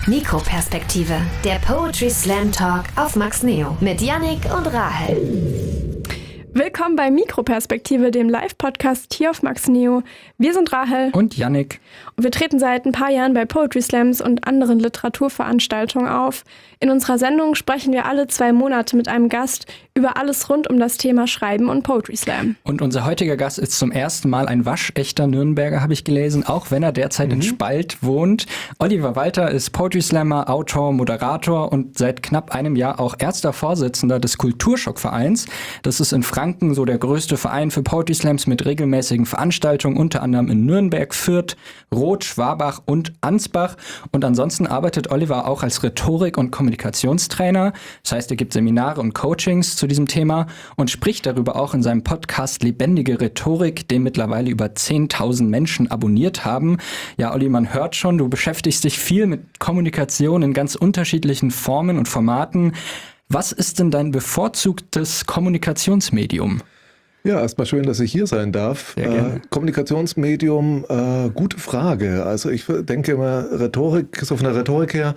Mikroperspektive, der Poetry Slam Talk auf Max Neo mit Yannick und Rahel. Willkommen bei Mikroperspektive, dem Live-Podcast hier auf Max Neo. Wir sind Rahel und Yannick. Und wir treten seit ein paar Jahren bei Poetry Slams und anderen Literaturveranstaltungen auf. In unserer Sendung sprechen wir alle 2 Monate mit einem Gast über alles rund um das Thema Schreiben und Poetry Slam. Und unser heutiger Gast ist zum ersten Mal ein waschechter Nürnberger, habe ich gelesen, auch wenn er derzeit in Spalt wohnt. Oliver Walter ist Poetry Slammer, Autor, Moderator und seit knapp einem Jahr auch erster Vorsitzender des Kulturschock-Vereins. Das ist in Franken so der größte Verein für Poetry Slams mit regelmäßigen Veranstaltungen, unter anderem in Nürnberg, Fürth, Roth, Schwabach und Ansbach. Und ansonsten arbeitet Oliver auch als Rhetorik- und Kommunikationstrainer. Das heißt, er gibt Seminare und Coachings zu diesem Thema und spricht darüber auch in seinem Podcast Lebendige Rhetorik, den mittlerweile über 10.000 Menschen abonniert haben. Ja, Olli, man hört schon, du beschäftigst dich viel mit Kommunikation in ganz unterschiedlichen Formen und Formaten. Was ist denn dein bevorzugtes Kommunikationsmedium? Ja, erstmal schön, dass ich hier sein darf. Kommunikationsmedium, gute Frage. Also ich denke immer, Rhetorik, so von der Rhetorik her,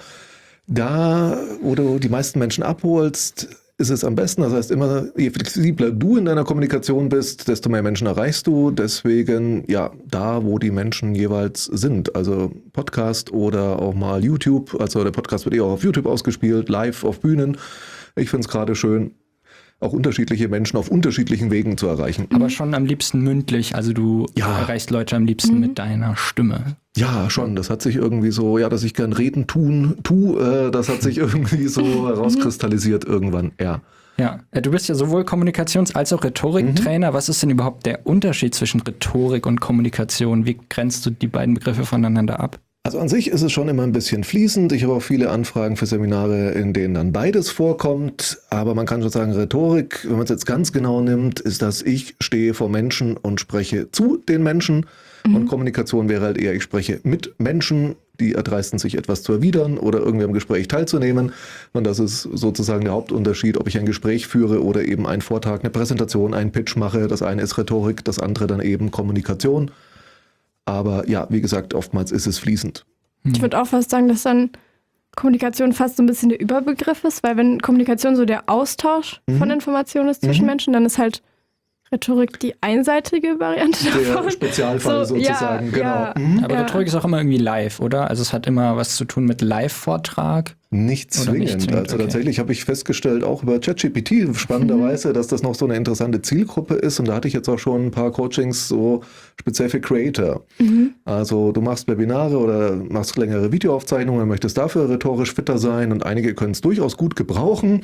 da, wo du die meisten Menschen abholst, ist es am besten. Das heißt immer, je flexibler du in deiner Kommunikation bist, desto mehr Menschen erreichst du. Deswegen, ja, da, wo die Menschen jeweils sind. Also Podcast oder auch mal YouTube. Also der Podcast wird auch auf YouTube ausgespielt, live auf Bühnen. Ich finde es gerade schön, auch unterschiedliche Menschen auf unterschiedlichen Wegen zu erreichen. Aber schon am liebsten mündlich, also du erreichst Leute am liebsten mit deiner Stimme. Ja, schon. Das hat sich irgendwie so, dass ich gern reden, das hat sich irgendwie so herauskristallisiert irgendwann, ja. Ja, du bist ja sowohl Kommunikations- als auch Rhetoriktrainer. Was ist denn überhaupt der Unterschied zwischen Rhetorik und Kommunikation? Wie grenzt du die beiden Begriffe voneinander ab? Also an sich ist es schon immer ein bisschen fließend. Ich habe auch viele Anfragen für Seminare, in denen dann beides vorkommt. Aber man kann schon sagen, Rhetorik, wenn man es jetzt ganz genau nimmt, ist, dass ich stehe vor Menschen und spreche zu den Menschen. Und Kommunikation wäre halt eher, ich spreche mit Menschen, die erdreisten sich etwas zu erwidern oder irgendwie am Gespräch teilzunehmen. Und das ist sozusagen der Hauptunterschied, ob ich ein Gespräch führe oder eben einen Vortrag, eine Präsentation, einen Pitch mache. Das eine ist Rhetorik, das andere dann eben Kommunikation. Aber ja, wie gesagt, oftmals ist es fließend. Ich würde auch fast sagen, dass dann Kommunikation fast so ein bisschen der Überbegriff ist, weil wenn Kommunikation so der Austausch von Informationen ist zwischen Menschen, dann ist halt Rhetorik die einseitige Variante davon. Der Spezialfall sozusagen, genau. Ja. Aber Rhetorik ist auch immer irgendwie live, oder? Also es hat immer was zu tun mit Live-Vortrag. Nicht zwingend. Also tatsächlich habe ich festgestellt, auch über ChatGPT spannenderweise, dass das noch so eine interessante Zielgruppe ist. Und da hatte ich jetzt auch schon ein paar Coachings so speziell für Creator. Also du machst Webinare oder machst längere Videoaufzeichnungen, möchtest dafür rhetorisch fitter sein und einige können es durchaus gut gebrauchen.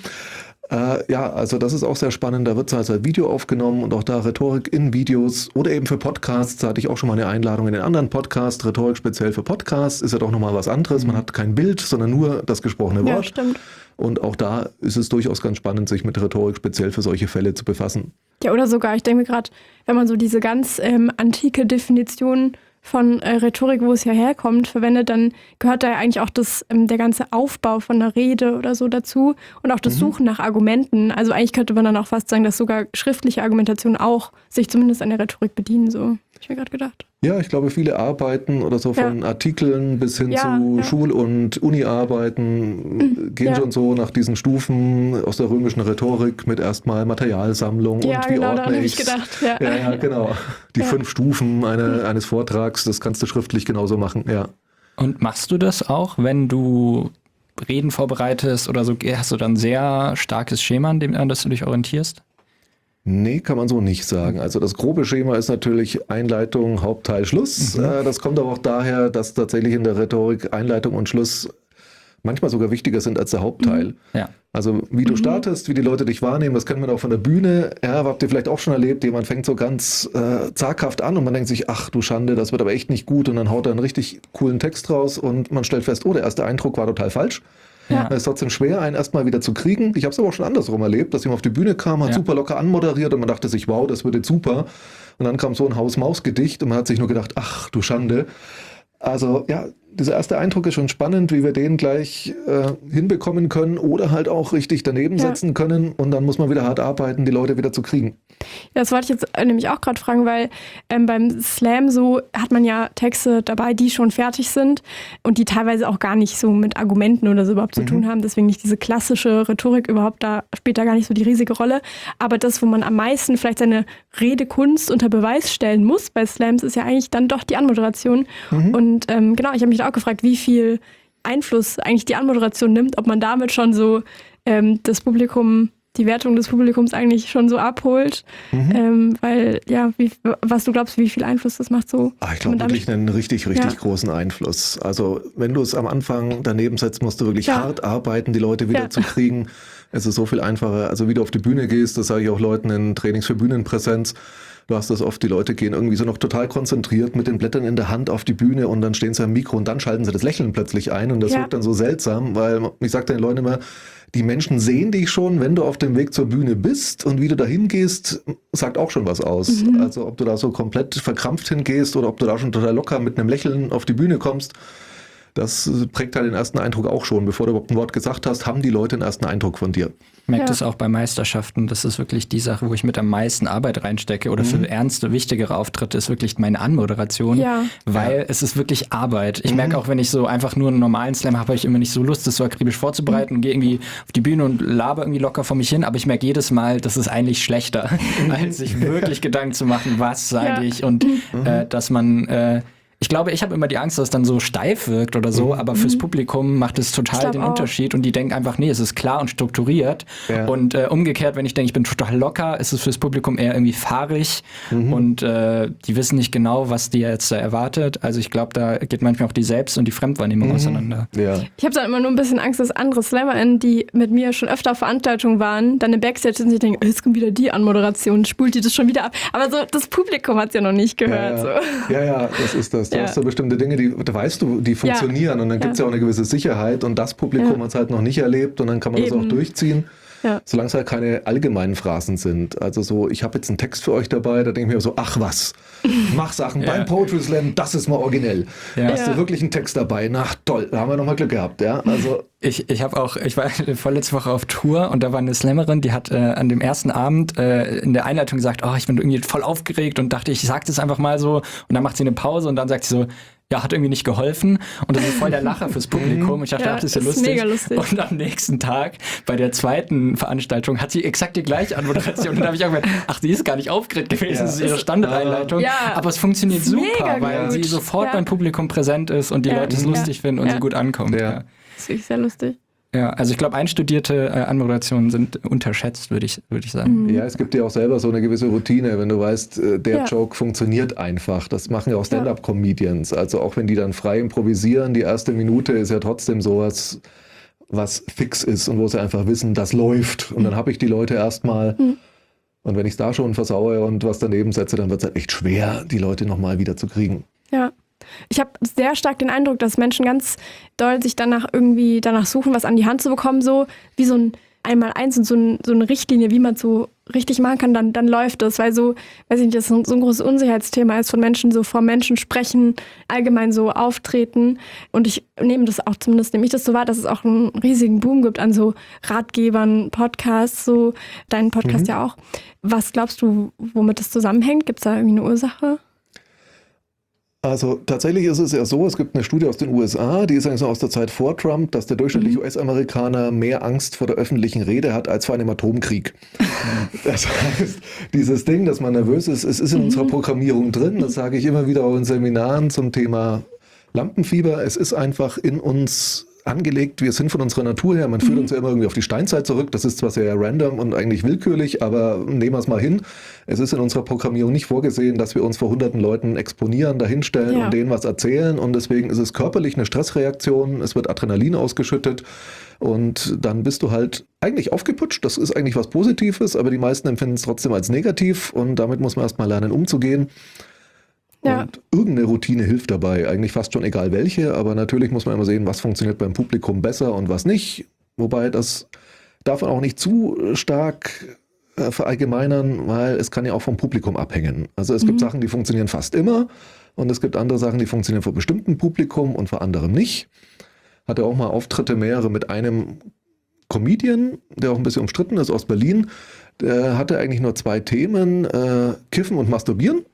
Also das ist auch sehr spannend. Da wird es als Video aufgenommen und auch da Rhetorik in Videos oder eben für Podcasts. Da hatte ich auch schon mal eine Einladung in den anderen Podcast. Rhetorik speziell für Podcasts ist ja doch nochmal was anderes. Man hat kein Bild, sondern nur das gesprochene Wort. Ja, stimmt. Und auch da ist es durchaus ganz spannend, sich mit Rhetorik speziell für solche Fälle zu befassen. Ja, oder sogar, ich denke mir gerade, wenn man so diese ganz antike Definition von Rhetorik, wo es ja herkommt, verwendet, dann gehört da ja eigentlich auch der ganze Aufbau von einer Rede oder so dazu und auch das Suchen nach Argumenten. Also eigentlich könnte man dann auch fast sagen, dass sogar schriftliche Argumentationen auch sich zumindest an der Rhetorik bedienen, so habe ich mir gerade gedacht. Ja, ich glaube, viele Arbeiten oder so von Artikeln bis hin zu Schul- und Uni-Arbeiten gehen schon so nach diesen Stufen aus der römischen Rhetorik mit erstmal Materialsammlung und wie ordne ich es. Ja, genau. Die 5 Stufen eines Vortrags, das kannst du schriftlich genauso machen, ja. Und machst du das auch, wenn du Reden vorbereitest oder so? Hast du dann ein sehr starkes Schema, an das du dich orientierst? Nee, kann man so nicht sagen. Also das grobe Schema ist natürlich Einleitung, Hauptteil, Schluss. Das kommt aber auch daher, dass tatsächlich in der Rhetorik Einleitung und Schluss manchmal sogar wichtiger sind als der Hauptteil. Ja. Also wie du startest, wie die Leute dich wahrnehmen, das kennt man auch von der Bühne. Ja, habt ihr vielleicht auch schon erlebt, jemand fängt so ganz zaghaft an und man denkt sich, ach du Schande, das wird aber echt nicht gut. Und dann haut er einen richtig coolen Text raus und man stellt fest, der erste Eindruck war total falsch. Ja. Es ist trotzdem schwer, einen erstmal wieder zu kriegen. Ich habe es aber auch schon andersrum erlebt, dass jemand auf die Bühne kam, hat super locker anmoderiert und man dachte sich, wow, das wird jetzt super. Und dann kam so ein Haus-Maus-Gedicht und man hat sich nur gedacht, ach du Schande. Also ja, dieser erste Eindruck ist schon spannend, wie wir den gleich hinbekommen können oder halt auch richtig daneben setzen können und dann muss man wieder hart arbeiten, die Leute wieder zu kriegen. Ja, das wollte ich jetzt nämlich auch gerade fragen, weil beim Slam so hat man ja Texte dabei, die schon fertig sind und die teilweise auch gar nicht so mit Argumenten oder so überhaupt zu tun haben. Deswegen nicht diese klassische Rhetorik überhaupt, da spielt da gar nicht so die riesige Rolle. Aber das, wo man am meisten vielleicht seine Redekunst unter Beweis stellen muss bei Slams, ist ja eigentlich dann doch die Anmoderation. Und genau, ich habe mich da auch gefragt, wie viel Einfluss eigentlich die Anmoderation nimmt, ob man damit schon so das Publikum, die Wertung des Publikums eigentlich schon so abholt, weil, ja, was du glaubst, wie viel Einfluss das macht so? Ich glaube wirklich einen richtig großen Einfluss. Also wenn du es am Anfang daneben setzt, musst du wirklich hart arbeiten, die Leute wieder zu kriegen. Es ist so viel einfacher. Also wie du auf die Bühne gehst, das sage ich auch Leuten in Trainings für Bühnenpräsenz. Du hast das oft, die Leute gehen irgendwie so noch total konzentriert mit den Blättern in der Hand auf die Bühne und dann stehen sie am Mikro und dann schalten sie das Lächeln plötzlich ein und das wirkt dann so seltsam, weil ich sage den Leuten immer, die Menschen sehen dich schon, wenn du auf dem Weg zur Bühne bist und wie du da hingehst, sagt auch schon was aus. Also ob du da so komplett verkrampft hingehst oder ob du da schon total locker mit einem Lächeln auf die Bühne kommst, das prägt halt den ersten Eindruck auch schon. Bevor du überhaupt ein Wort gesagt hast, haben die Leute den ersten Eindruck von dir. Ich merke das auch bei Meisterschaften. Das ist wirklich die Sache, wo ich mit am meisten Arbeit reinstecke. Oder für ernste, wichtigere Auftritte ist wirklich meine Anmoderation. Weil es ist wirklich Arbeit. Ich merke auch, wenn ich so einfach nur einen normalen Slam habe, habe ich immer nicht so Lust, das so akribisch vorzubereiten und gehe irgendwie auf die Bühne und laber irgendwie locker vor mich hin. Aber ich merke jedes Mal, das ist eigentlich schlechter, als sich wirklich Gedanken zu machen, was sage ich und dass man... Ich glaube, ich habe immer die Angst, dass es dann so steif wirkt oder so, aber fürs Publikum macht es total den Unterschied und die denken einfach, nee, es ist klar und strukturiert. Und umgekehrt, wenn ich denke, ich bin total locker, ist es fürs Publikum eher irgendwie fahrig und die wissen nicht genau, was die jetzt da erwartet. Also ich glaube, da geht manchmal auch die Selbst- und die Fremdwahrnehmung auseinander. Ja. Ich habe dann immer nur ein bisschen Angst, dass andere SlammerInnen, die mit mir schon öfter auf Veranstaltungen waren, dann im Backstage sind und sich denken, jetzt kommt wieder die Anmoderation, spult die das schon wieder ab. Aber so das Publikum hat es ja noch nicht gehört. Ja, das ist das. Du hast so bestimmte Dinge, die weißt du, die funktionieren und dann gibt es ja auch eine gewisse Sicherheit und das Publikum hat es halt noch nicht erlebt und dann kann man das auch durchziehen, solange es halt keine allgemeinen Phrasen sind. Also so, ich habe jetzt einen Text für euch dabei, da denke ich mir so, ach was, mach Sachen beim Poetry Slam, das ist mal originell. Hast du wirklich einen Text dabei? Na toll, da haben wir nochmal Glück gehabt. Ja? Also Ich war vorletzte Woche auf Tour und da war eine Slammerin, die hat an dem ersten Abend in der Einleitung gesagt, ich bin irgendwie voll aufgeregt und dachte, ich sag das einfach mal so und dann macht sie eine Pause und dann sagt sie so, ja, hat irgendwie nicht geholfen und das ist voll der Lacher fürs Publikum. Und ich dachte, das ist ja lustig. Mega lustig. Und am nächsten Tag bei der zweiten Veranstaltung hat sie exakt die gleiche Anmoderation und dann habe ich auch gedacht, die ist gar nicht aufgeregt gewesen, das ist ihre Standardeinleitung. Aber es funktioniert super, weil sie sofort beim Publikum präsent ist und die Leute es lustig finden und sie gut ankommt. Das ist wirklich sehr lustig. Ja, also ich glaube, einstudierte Anmoderationen sind unterschätzt, würde ich sagen. Ja, es gibt ja auch selber so eine gewisse Routine, wenn du weißt, der Joke funktioniert einfach. Das machen ja auch Stand-up-Comedians. Also auch wenn die dann frei improvisieren, die erste Minute ist ja trotzdem sowas, was fix ist und wo sie einfach wissen, das läuft. Und dann habe ich die Leute erstmal. Und wenn ich es da schon versaue und was daneben setze, dann wird es halt echt schwer, die Leute nochmal wieder zu kriegen. Ja. Ich habe sehr stark den Eindruck, dass Menschen ganz doll sich danach suchen, was an die Hand zu bekommen, so wie so ein Einmaleins und so eine Richtlinie, wie man so richtig machen kann, dann läuft das, weil so, weiß ich nicht, das so ein großes Unsicherheitsthema ist von Menschen, so vor Menschen sprechen, allgemein so auftreten und ich nehme ich das so wahr, dass es auch einen riesigen Boom gibt an so Ratgebern, Podcasts, so deinen Podcast ja auch. Was glaubst du, womit das zusammenhängt? Gibt es da irgendwie eine Ursache? Also tatsächlich ist es ja so, es gibt eine Studie aus den USA, die ist eigentlich so aus der Zeit vor Trump, dass der durchschnittliche US-Amerikaner mehr Angst vor der öffentlichen Rede hat als vor einem Atomkrieg. Das heißt, dieses Ding, dass man nervös ist, es ist in unserer Programmierung drin, das sage ich immer wieder auch in Seminaren zum Thema Lampenfieber, es ist einfach in uns angelegt, wir sind von unserer Natur her, man führt uns ja immer irgendwie auf die Steinzeit zurück, das ist zwar sehr random und eigentlich willkürlich, aber nehmen wir es mal hin, es ist in unserer Programmierung nicht vorgesehen, dass wir uns vor hunderten Leuten exponieren, dahinstellen und denen was erzählen und deswegen ist es körperlich eine Stressreaktion, es wird Adrenalin ausgeschüttet und dann bist du halt eigentlich aufgeputscht, das ist eigentlich was Positives, aber die meisten empfinden es trotzdem als negativ und damit muss man erstmal lernen umzugehen. Ja. Und irgendeine Routine hilft dabei, eigentlich fast schon egal welche, aber natürlich muss man immer sehen, was funktioniert beim Publikum besser und was nicht. Wobei das darf man auch nicht zu stark verallgemeinern, weil es kann ja auch vom Publikum abhängen. Also es gibt Sachen, die funktionieren fast immer Und es gibt andere Sachen, die funktionieren vor bestimmten Publikum und vor anderem nicht. Hatte auch mal Auftritte mehrere mit einem Comedian, der auch ein bisschen umstritten ist, aus Berlin. Der hatte eigentlich nur 2 Themen, Kiffen und Masturbieren.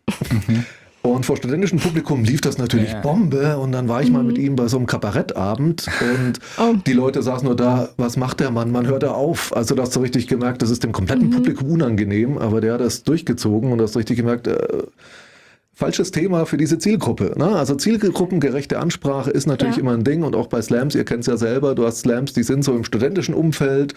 Und vor studentischem Publikum lief das natürlich Bombe. Und dann war ich mal mit ihm bei so einem Kabarettabend und die Leute saßen nur da, was macht der Mann? Man hört da auf. Also da hast du richtig gemerkt, das ist dem kompletten Publikum unangenehm, aber der hat das durchgezogen und du hast richtig gemerkt, falsches Thema für diese Zielgruppe. Ne? Also zielgruppengerechte Ansprache ist natürlich immer ein Ding und auch bei Slams, ihr kennt es ja selber, du hast Slams, die sind so im studentischen Umfeld,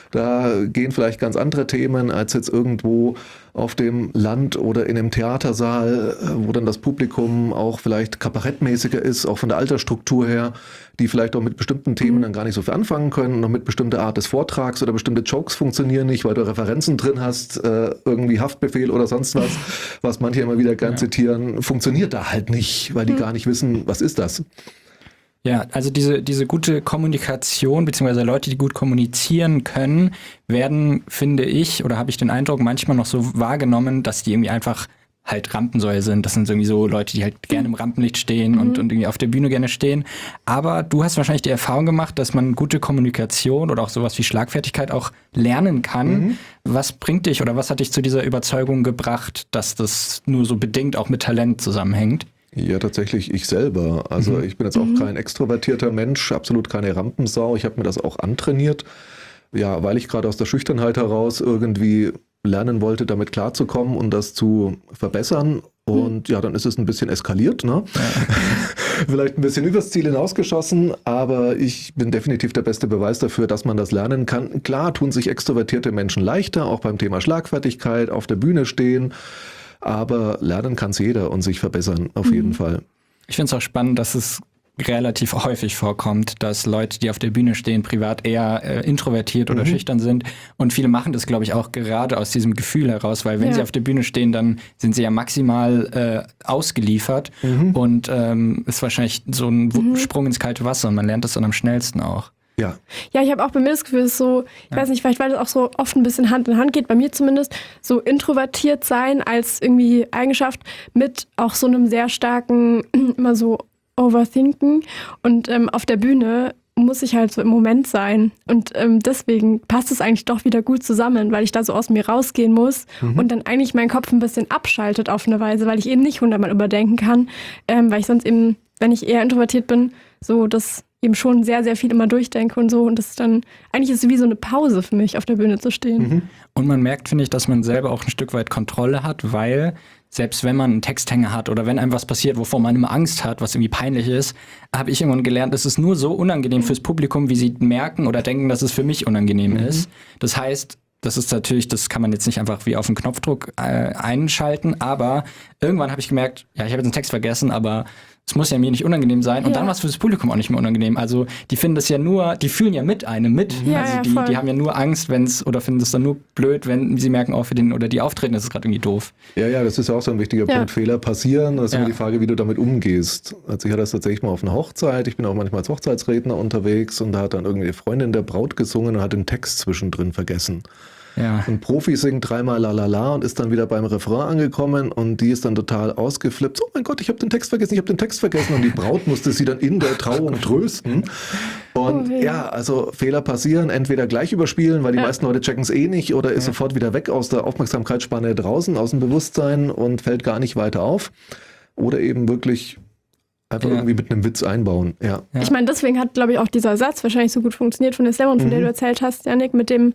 da gehen vielleicht ganz andere Themen als jetzt irgendwo auf dem Land oder in einem Theatersaal, wo dann das Publikum auch vielleicht kabarettmäßiger ist, auch von der Altersstruktur her, die vielleicht auch mit bestimmten Themen dann gar nicht so viel anfangen können, noch mit bestimmter Art des Vortrags oder bestimmte Jokes funktionieren nicht, weil du Referenzen drin hast, irgendwie Haftbefehl oder sonst was manche immer wieder gern zitieren, funktioniert da halt nicht, weil die gar nicht wissen, was ist das? Ja, also diese gute Kommunikation, beziehungsweise Leute, die gut kommunizieren können, werden, finde ich, oder habe ich den Eindruck, manchmal noch so wahrgenommen, dass die irgendwie einfach halt Rampensäue sind. Das sind irgendwie so Leute, die halt gerne im Rampenlicht stehen und irgendwie auf der Bühne gerne stehen. Aber du hast wahrscheinlich die Erfahrung gemacht, dass man gute Kommunikation oder auch sowas wie Schlagfertigkeit auch lernen kann. Was bringt dich oder was hat dich zu dieser Überzeugung gebracht, dass das nur so bedingt auch mit Talent zusammenhängt? Ja, tatsächlich ich selber. Also ich bin jetzt auch kein extrovertierter Mensch, absolut keine Rampensau. Ich habe mir das auch antrainiert. Ja, weil ich gerade aus der Schüchternheit heraus irgendwie lernen wollte, damit klarzukommen und das zu verbessern. Und ja, dann ist es ein bisschen eskaliert, ne? Ja. Vielleicht ein bisschen übers Ziel hinausgeschossen, aber ich bin definitiv der beste Beweis dafür, dass man das lernen kann. Klar tun sich extrovertierte Menschen leichter, auch beim Thema Schlagfertigkeit, auf der Bühne stehen. Aber lernen kann es jeder und sich verbessern, auf jeden Fall. Ich finde es auch spannend, dass es relativ häufig vorkommt, dass Leute, die auf der Bühne stehen, privat eher introvertiert oder schüchtern sind. Und viele machen das, glaube ich, auch gerade aus diesem Gefühl heraus, weil wenn sie auf der Bühne stehen, dann sind sie ja maximal ausgeliefert und ist wahrscheinlich so ein Sprung ins kalte Wasser und man lernt das dann am schnellsten auch. Ja, ich habe auch bei mir das Gefühl, es ist so, ich weiß nicht, vielleicht weil das auch so oft ein bisschen Hand in Hand geht, bei mir zumindest, so introvertiert sein als irgendwie Eigenschaft mit auch so einem sehr starken, immer so Overthinken und auf der Bühne muss ich halt so im Moment sein und deswegen passt es eigentlich doch wieder gut zusammen, weil ich da so aus mir rausgehen muss und dann eigentlich mein Kopf ein bisschen abschaltet auf eine Weise, weil ich eben nicht 100-mal überdenken kann, weil ich sonst eben, wenn ich eher introvertiert bin, so das eben schon sehr, sehr viel immer durchdenke und so. Und das ist dann, eigentlich ist es wie so eine Pause für mich, auf der Bühne zu stehen. Und man merkt, finde ich, dass man selber auch ein Stück weit Kontrolle hat, weil selbst wenn man einen Texthänger hat oder wenn einem was passiert, wovor man immer Angst hat, was irgendwie peinlich ist, habe ich irgendwann gelernt, es ist nur so unangenehm fürs Publikum, wie sie merken oder denken, dass es für mich unangenehm ist. Das heißt, das ist natürlich, das kann man jetzt nicht einfach wie auf den Knopfdruck einschalten, aber irgendwann habe ich gemerkt, ja, ich habe jetzt einen Text vergessen, aber es muss ja mir nicht unangenehm sein. Und dann war es für das Publikum auch nicht mehr unangenehm. Also die finden das ja nur, die fühlen ja mit einem mit. Ja, also die haben ja nur Angst, oder finden es dann nur blöd, wenn sie merken, für den oder die auftreten, das ist gerade irgendwie doof. Ja, das ist ja auch so ein wichtiger Punkt. Fehler passieren. Das ist immer die Frage, wie du damit umgehst. Also ich hatte das tatsächlich mal auf einer Hochzeit. Ich bin auch manchmal als Hochzeitsredner unterwegs und da hat dann irgendwie eine Freundin der Braut gesungen und hat den Text zwischendrin vergessen. Ja. Ein Profi singt 3-mal La La La und ist dann wieder beim Refrain angekommen und die ist dann total ausgeflippt. Oh mein Gott, ich habe den Text vergessen. Und die Braut musste sie dann in der Trauung trösten. Und also Fehler passieren, entweder gleich überspielen, weil die meisten Leute checken es eh nicht oder ist sofort wieder weg aus der Aufmerksamkeitsspanne draußen, aus dem Bewusstsein und fällt gar nicht weiter auf. Oder eben wirklich einfach irgendwie mit einem Witz einbauen, Ich meine, deswegen hat, glaube ich, auch dieser Satz wahrscheinlich so gut funktioniert von der Slam und von der du erzählt hast, Jannik, mit dem,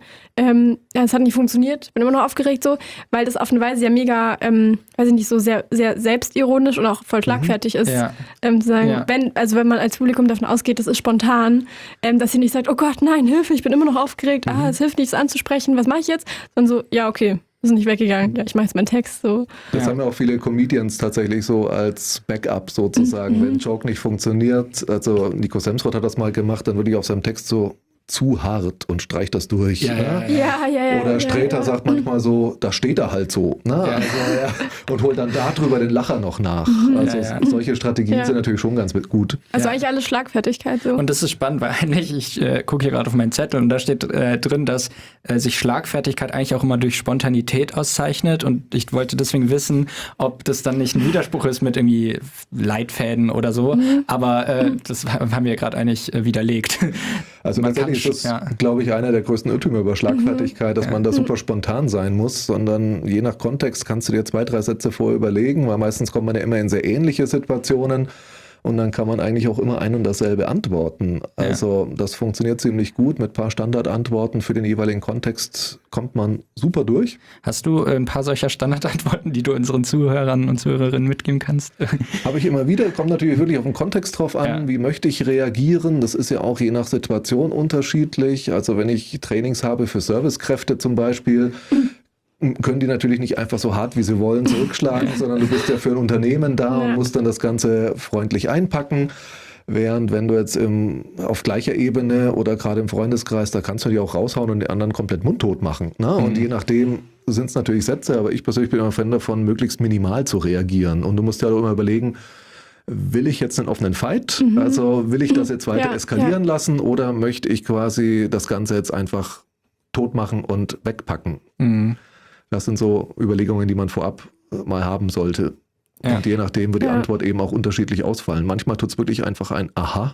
es hat nicht funktioniert, bin immer noch aufgeregt so, weil das auf eine Weise ja mega, weiß ich nicht, so sehr, sehr selbstironisch und auch voll schlagfertig ist, zu sagen, wenn man als Publikum davon ausgeht, das ist spontan, dass sie nicht sagt, oh Gott, nein, Hilfe, ich bin immer noch aufgeregt, es hilft nichts anzusprechen, was mache ich jetzt? Sondern so, ja, okay. Ist nicht weggegangen. Ja, ich mache jetzt meinen Text so. Das haben ja auch viele Comedians tatsächlich so als Backup sozusagen. Wenn ein Joke nicht funktioniert, also Nico Semsrott hat das mal gemacht, dann würde ich auf seinem Text so zu hart und streicht das durch. Ja. Oder Sträter sagt manchmal so, da steht er halt so. Ne? Und holt dann darüber den Lacher noch nach. Also solche Strategien sind natürlich schon ganz gut. Also eigentlich alles Schlagfertigkeit so. Und das ist spannend, weil eigentlich, ich gucke hier gerade auf meinen Zettel und da steht drin, dass sich Schlagfertigkeit eigentlich auch immer durch Spontanität auszeichnet. Und ich wollte deswegen wissen, ob das dann nicht ein Widerspruch ist mit irgendwie Leitfäden oder so. Aber das haben wir gerade eigentlich widerlegt. Also tatsächlich ist das, glaube ich, einer der größten Irrtümer über Schlagfertigkeit, dass man da super spontan sein muss, sondern je nach Kontext kannst du dir 2, 3 Sätze vorher überlegen, weil meistens kommt man ja immer in sehr ähnliche Situationen und dann kann man eigentlich auch immer ein und dasselbe antworten. Also das funktioniert ziemlich gut. Mit ein paar Standardantworten für den jeweiligen Kontext kommt man super durch. Hast du ein paar solcher Standardantworten, die du unseren Zuhörern und Zuhörerinnen mitgeben kannst? Habe ich immer wieder. Kommt natürlich wirklich auf den Kontext drauf an. Wie möchte ich reagieren? Das ist ja auch je nach Situation unterschiedlich. Also wenn ich Trainings habe für Servicekräfte zum Beispiel, können die natürlich nicht einfach so hart, wie sie wollen, zurückschlagen, sondern du bist ja für ein Unternehmen da und musst dann das Ganze freundlich einpacken. Während wenn du jetzt auf gleicher Ebene oder gerade im Freundeskreis, da kannst du die auch raushauen und den anderen komplett mundtot machen. Ne? Und je nachdem sind es natürlich Sätze, aber ich persönlich bin immer Fan davon, möglichst minimal zu reagieren. Und du musst ja auch immer überlegen, will ich jetzt einen offenen Fight? Also will ich das jetzt weiter eskalieren lassen oder möchte ich quasi das Ganze jetzt einfach tot machen und wegpacken? Das sind so Überlegungen, die man vorab mal haben sollte. Und je nachdem wird die Antwort eben auch unterschiedlich ausfallen. Manchmal tut es wirklich einfach ein Aha.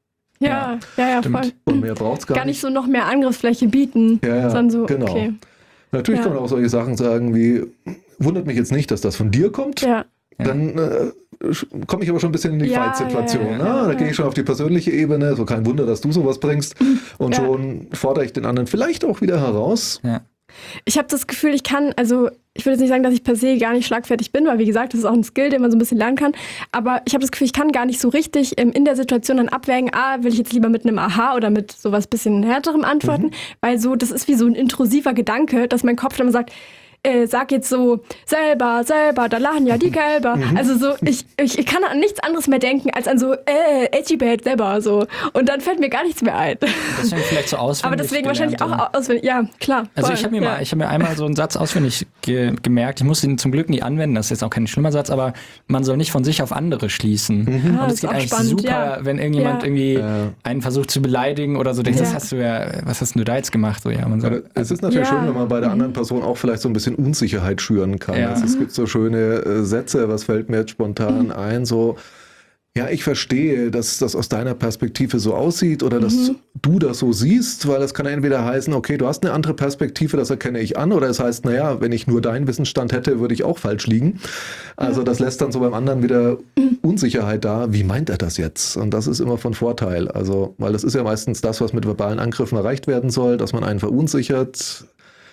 Ja, voll. Und mehr braucht es gar nicht so noch mehr Angriffsfläche bieten. Sondern so, genau. Okay. Natürlich kann man auch solche Sachen sagen wie, wundert mich jetzt nicht, dass das von dir kommt. Dann komme ich aber schon ein bisschen in die Fight-Situation. Da gehe ich schon auf die persönliche Ebene. So kein Wunder, dass du sowas bringst. Und schon fordere ich den anderen vielleicht auch wieder heraus. Ich habe das Gefühl, ich würde jetzt nicht sagen, dass ich per se gar nicht schlagfertig bin, weil wie gesagt, das ist auch ein Skill, den man so ein bisschen lernen kann. Aber ich habe das Gefühl, ich kann gar nicht so richtig in der Situation dann abwägen, will ich jetzt lieber mit einem Aha oder mit sowas bisschen härterem antworten, weil so, das ist wie so ein intrusiver Gedanke, dass mein Kopf dann sagt, sag jetzt so, selber, da lachen ja die Gelber. Also so, ich kann an nichts anderes mehr denken, als an so, Edgy-Bad selber, so. Und dann fällt mir gar nichts mehr ein. Deswegen vielleicht so auswendig. Aber deswegen wahrscheinlich auch auswendig, ja, klar. Also voll, ich habe mir einmal so einen Satz auswendig gemerkt, ich musste ihn zum Glück nie anwenden, das ist jetzt auch kein schlimmer Satz, aber man soll nicht von sich auf andere schließen. Und es geht eigentlich spannend, super, wenn irgendjemand irgendwie einen versucht zu beleidigen oder so, was hast du da jetzt gemacht? So, es ist natürlich schön, wenn man bei der anderen Person auch vielleicht so ein bisschen Unsicherheit schüren kann. Also es gibt so schöne Sätze, was fällt mir jetzt spontan ein, so, ja, ich verstehe, dass das aus deiner Perspektive so aussieht oder dass du das so siehst, weil das kann entweder heißen, okay, du hast eine andere Perspektive, das erkenne ich an, oder es heißt, naja, wenn ich nur deinen Wissensstand hätte, würde ich auch falsch liegen. Also das lässt dann so beim anderen wieder Unsicherheit da. Wie meint er das jetzt? Und das ist immer von Vorteil. Also, weil das ist ja meistens das, was mit verbalen Angriffen erreicht werden soll, dass man einen verunsichert.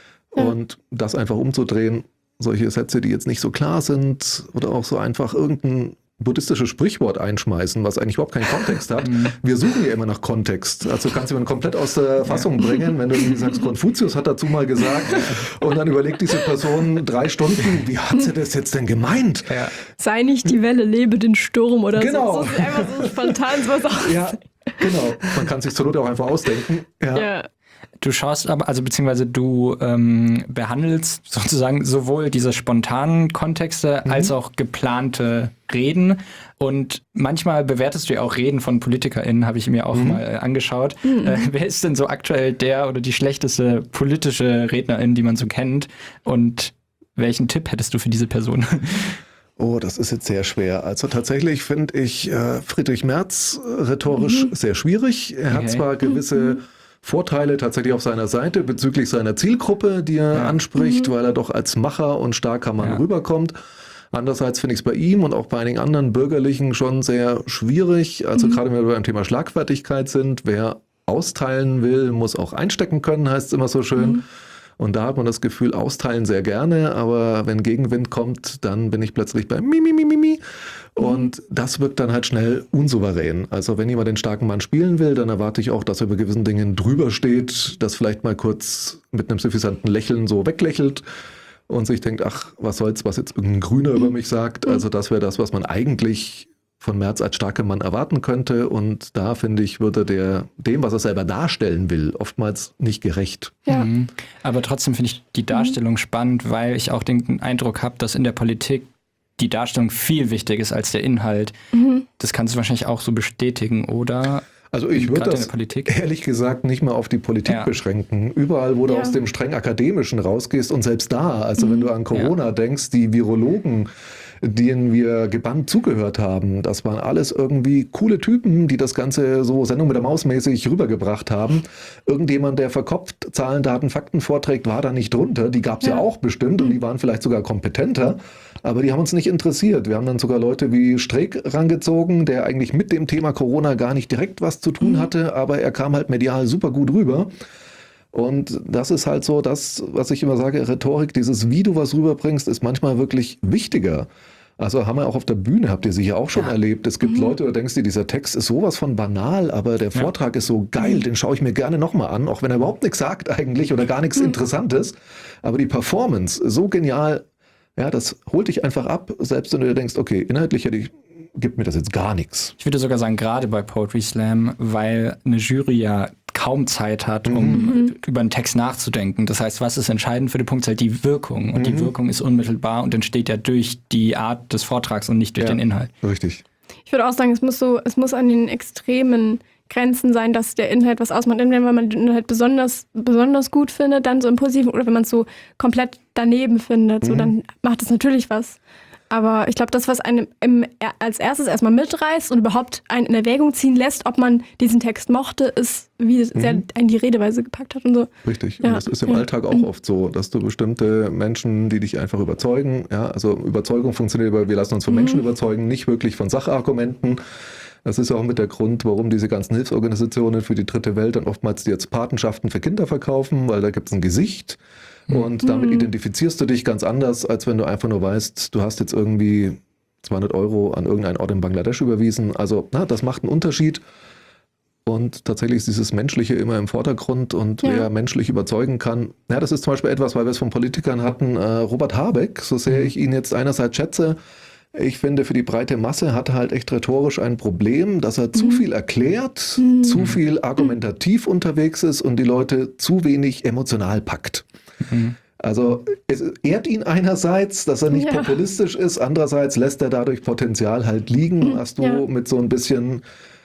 Und das einfach umzudrehen, solche Sätze, die jetzt nicht so klar sind oder auch so einfach irgendein buddhistisches Sprichwort einschmeißen, was eigentlich überhaupt keinen Kontext hat. Wir suchen ja immer nach Kontext. Also kannst du jemanden komplett aus der Fassung bringen, wenn du irgendwie sagst, Konfuzius hat dazu mal gesagt und dann überlegt diese Person 3 Stunden, wie hat sie das jetzt denn gemeint? Sei nicht die Welle, lebe den Sturm oder genau. So. Das ist einfach so spontan sowas aus. Ja, genau. Man kann sich zur Not auch einfach ausdenken. Du schaust aber, also beziehungsweise du behandelst sozusagen sowohl diese spontanen Kontexte als auch geplante Reden. Und manchmal bewertest du ja auch Reden von PolitikerInnen, habe ich mir auch mal angeschaut. Wer ist denn so aktuell der oder die schlechteste politische Rednerin, die man so kennt? Und welchen Tipp hättest du für diese Person? Oh, das ist jetzt sehr schwer. Also tatsächlich finde ich Friedrich Merz rhetorisch sehr schwierig. Er hat zwar gewisse Vorteile tatsächlich auf seiner Seite bezüglich seiner Zielgruppe, die er anspricht, weil er doch als Macher und starker Mann rüberkommt. Andererseits finde ich es bei ihm und auch bei einigen anderen Bürgerlichen schon sehr schwierig. Also gerade wenn wir beim Thema Schlagfertigkeit sind, wer austeilen will, muss auch einstecken können, heißt es immer so schön. Und da hat man das Gefühl, austeilen sehr gerne, aber wenn Gegenwind kommt, dann bin ich plötzlich bei Mi. Und das wirkt dann halt schnell unsouverän. Also wenn jemand den starken Mann spielen will, dann erwarte ich auch, dass er über gewissen Dingen drüber steht, das vielleicht mal kurz mit einem suffisanten Lächeln so weglächelt und sich denkt, ach, was soll's, was jetzt irgendein Grüner über mich sagt. Also das wäre das, was man eigentlich von Merz als starker Mann erwarten könnte. Und da, finde ich, wird er dem, was er selber darstellen will, oftmals nicht gerecht. Ja. Aber trotzdem finde ich die Darstellung spannend, weil ich auch den Eindruck habe, dass in der Politik die Darstellung viel wichtiger ist als der Inhalt. Das kannst du wahrscheinlich auch so bestätigen, oder? Also ich würde das ehrlich gesagt nicht mal auf die Politik beschränken. Überall, wo du aus dem streng Akademischen rausgehst und selbst da, also wenn du an Corona denkst, die Virologen, denen wir gebannt zugehört haben, das waren alles irgendwie coole Typen, die das Ganze so Sendung mit der Maus mäßig rübergebracht haben. Irgendjemand, der verkopft Zahlen, Daten, Fakten vorträgt, war da nicht drunter. Die gab es ja auch bestimmt und die waren vielleicht sogar kompetenter, aber die haben uns nicht interessiert. Wir haben dann sogar Leute wie Streeck rangezogen, der eigentlich mit dem Thema Corona gar nicht direkt was zu tun hatte, aber er kam halt medial super gut rüber. Und das ist halt so das, was ich immer sage, Rhetorik, dieses wie du was rüberbringst, ist manchmal wirklich wichtiger. Also haben wir auch auf der Bühne, habt ihr sicher auch schon erlebt. Es gibt Leute, da denkst du, dieser Text ist sowas von banal, aber der Vortrag ist so geil, den schaue ich mir gerne nochmal an, auch wenn er überhaupt nichts sagt eigentlich oder gar nichts Interessantes. Aber die Performance, so genial, ja, das holt dich einfach ab, selbst wenn du dir denkst, okay, inhaltlich gibt mir das jetzt gar nichts. Ich würde sogar sagen, gerade bei Poetry Slam, weil eine Jury ja kaum Zeit hat, um über einen Text nachzudenken. Das heißt, was ist entscheidend für den Punkt? Ist halt die Wirkung. Und die Wirkung ist unmittelbar und entsteht ja durch die Art des Vortrags und nicht durch den Inhalt. Richtig. Ich würde auch sagen, es muss an den extremen Grenzen sein, dass der Inhalt was ausmacht. Entweder wenn man den Inhalt besonders gut findet, dann so im Positiven, oder wenn man es so komplett daneben findet, so, dann macht es natürlich was. Aber ich glaube, das, was einem als erstes erstmal mitreißt und überhaupt einen in Erwägung ziehen lässt, ob man diesen Text mochte, ist, wie sehr einen die Redeweise gepackt hat und so. Richtig. Und das ist im Alltag auch oft so, dass du bestimmte Menschen, die dich einfach überzeugen, also Überzeugung funktioniert, aber wir lassen uns von Menschen überzeugen, nicht wirklich von Sachargumenten. Das ist ja auch mit der Grund, warum diese ganzen Hilfsorganisationen für die dritte Welt dann oftmals jetzt Patenschaften für Kinder verkaufen, weil da gibt es ein Gesicht. Und damit identifizierst du dich ganz anders, als wenn du einfach nur weißt, du hast jetzt irgendwie 200 € an irgendeinen Ort in Bangladesch überwiesen. Also das macht einen Unterschied. Und tatsächlich ist dieses Menschliche immer im Vordergrund und wer menschlich überzeugen kann. Ja, das ist zum Beispiel etwas, weil wir es von Politikern hatten. Robert Habeck, so sehr ich ihn jetzt einerseits schätze, ich finde, für die breite Masse hat er halt echt rhetorisch ein Problem, dass er zu viel erklärt, zu viel argumentativ unterwegs ist und die Leute zu wenig emotional packt. Also es ehrt ihn einerseits, dass er nicht populistisch ist, andererseits lässt er dadurch Potenzial halt liegen, was du mit so ein bisschen,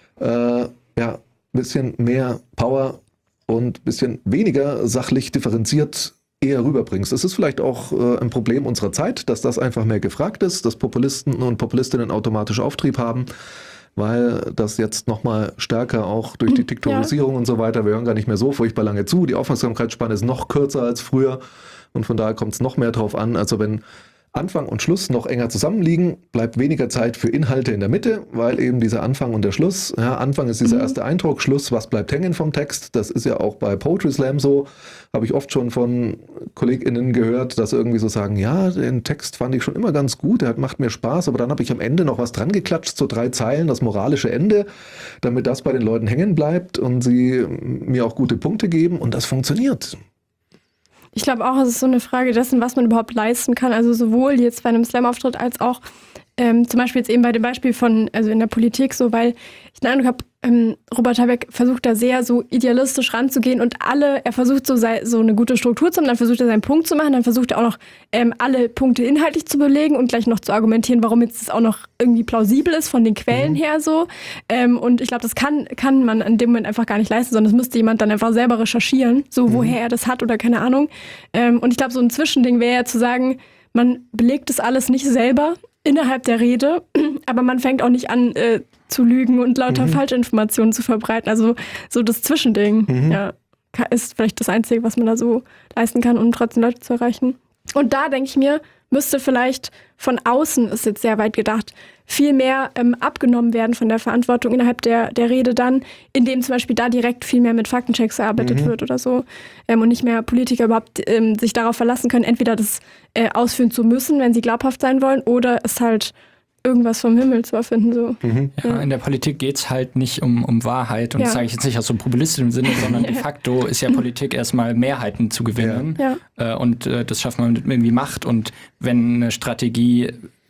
bisschen mehr Power und bisschen weniger sachlich differenziert eher rüberbringst. Es ist vielleicht auch ein Problem unserer Zeit, dass das einfach mehr gefragt ist, dass Populisten und Populistinnen automatisch Auftrieb haben, weil das jetzt nochmal stärker auch durch die TikTokisierung und so weiter, wir hören gar nicht mehr so furchtbar lange zu, die Aufmerksamkeitsspanne ist noch kürzer als früher und von daher kommt es noch mehr drauf an, also wenn Anfang und Schluss noch enger zusammenliegen, bleibt weniger Zeit für Inhalte in der Mitte, weil eben dieser Anfang und der Schluss, Anfang ist dieser erste Eindruck, Schluss, was bleibt hängen vom Text, das ist ja auch bei Poetry Slam so, habe ich oft schon von KollegInnen gehört, dass sie irgendwie so sagen, ja, den Text fand ich schon immer ganz gut, der macht mir Spaß, aber dann habe ich am Ende noch was dran geklatscht, so 3 Zeilen, das moralische Ende, damit das bei den Leuten hängen bleibt und sie mir auch gute Punkte geben und das funktioniert. Ich glaube auch, es ist so eine Frage dessen, was man überhaupt leisten kann. Also sowohl jetzt bei einem Slam-Auftritt als auch zum Beispiel jetzt eben bei dem Beispiel also in der Politik so, weil ich den Eindruck habe, Robert Habeck versucht da sehr so idealistisch ranzugehen und er versucht so eine gute Struktur zu haben, dann versucht er seinen Punkt zu machen, dann versucht er auch noch alle Punkte inhaltlich zu belegen und gleich noch zu argumentieren, warum jetzt das auch noch irgendwie plausibel ist von den Quellen her so. Und ich glaube, das kann man in dem Moment einfach gar nicht leisten, sondern das müsste jemand dann einfach selber recherchieren, so woher er das hat oder keine Ahnung. Und ich glaube, so ein Zwischending wäre ja zu sagen, man belegt das alles nicht selber innerhalb der Rede, aber man fängt auch nicht an zu lügen und lauter Falschinformationen zu verbreiten. Also so das Zwischending ist vielleicht das Einzige, was man da so leisten kann, um trotzdem Leute zu erreichen. Und da denke ich mir, müsste vielleicht von außen, ist jetzt sehr weit gedacht, viel mehr abgenommen werden von der Verantwortung innerhalb der Rede dann, indem zum Beispiel da direkt viel mehr mit Faktenchecks erarbeitet wird oder so und nicht mehr Politiker überhaupt sich darauf verlassen können, entweder das ausführen zu müssen, wenn sie glaubhaft sein wollen, oder es halt irgendwas vom Himmel zu erfinden. So. Ja, in der Politik geht es halt nicht um Wahrheit und das sage ich jetzt nicht aus so einem populistischen Sinne, sondern de facto ist ja Politik erstmal Mehrheiten zu gewinnen und das schafft man mit irgendwie Macht und wenn eine Strategie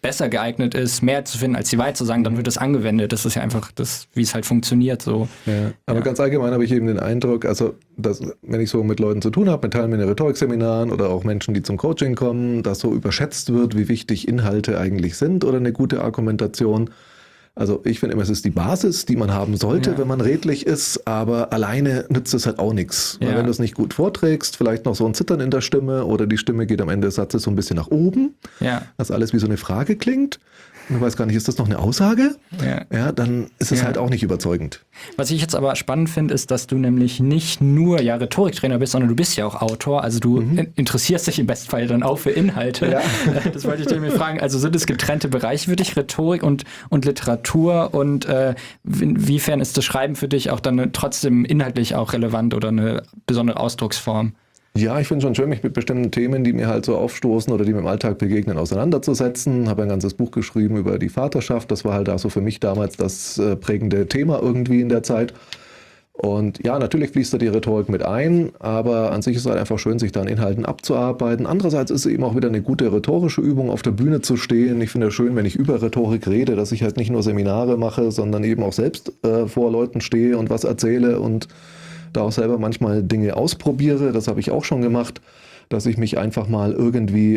besser geeignet ist, mehr zu finden als die Wahrheit zu sagen, dann wird es angewendet. Das ist ja einfach das, wie es halt funktioniert. So. Ja, aber ganz allgemein habe ich eben den Eindruck, also dass, wenn ich so mit Leuten zu tun habe, mit teilnehmenden Rhetorikseminaren oder auch Menschen, die zum Coaching kommen, dass so überschätzt wird, wie wichtig Inhalte eigentlich sind oder eine gute Argumentation. Also ich finde immer, es ist die Basis, die man haben sollte, wenn man redlich ist, aber alleine nützt es halt auch nichts. Weil wenn du es nicht gut vorträgst, vielleicht noch so ein Zittern in der Stimme oder die Stimme geht am Ende des Satzes so ein bisschen nach oben, dass alles wie so eine Frage klingt. Und du weißt gar nicht, ist das noch eine Aussage? Ja, dann ist es halt auch nicht überzeugend. Was ich jetzt aber spannend finde, ist, dass du nämlich nicht nur Rhetoriktrainer bist, sondern du bist ja auch Autor. Also du interessierst dich im Bestfall dann auch für Inhalte. Ja. Das wollte ich dir mir fragen. Also sind es getrennte Bereiche für dich, Rhetorik und Literatur? Und inwiefern ist das Schreiben für dich auch dann trotzdem inhaltlich auch relevant oder eine besondere Ausdrucksform? Ja, ich finde schon schön, mich mit bestimmten Themen, die mir halt so aufstoßen oder die mir im Alltag begegnen, auseinanderzusetzen. Habe ein ganzes Buch geschrieben über die Vaterschaft. Das war halt auch so für mich damals das prägende Thema irgendwie in der Zeit. Und ja, natürlich fließt da die Rhetorik mit ein, aber an sich ist es halt einfach schön, sich da an Inhalten abzuarbeiten. Andererseits ist es eben auch wieder eine gute rhetorische Übung, auf der Bühne zu stehen. Ich finde es schön, wenn ich über Rhetorik rede, dass ich halt nicht nur Seminare mache, sondern eben auch selbst vor Leuten stehe und was erzähle und da auch selber manchmal Dinge ausprobiere. Das habe ich auch schon gemacht, dass ich mich einfach mal irgendwie,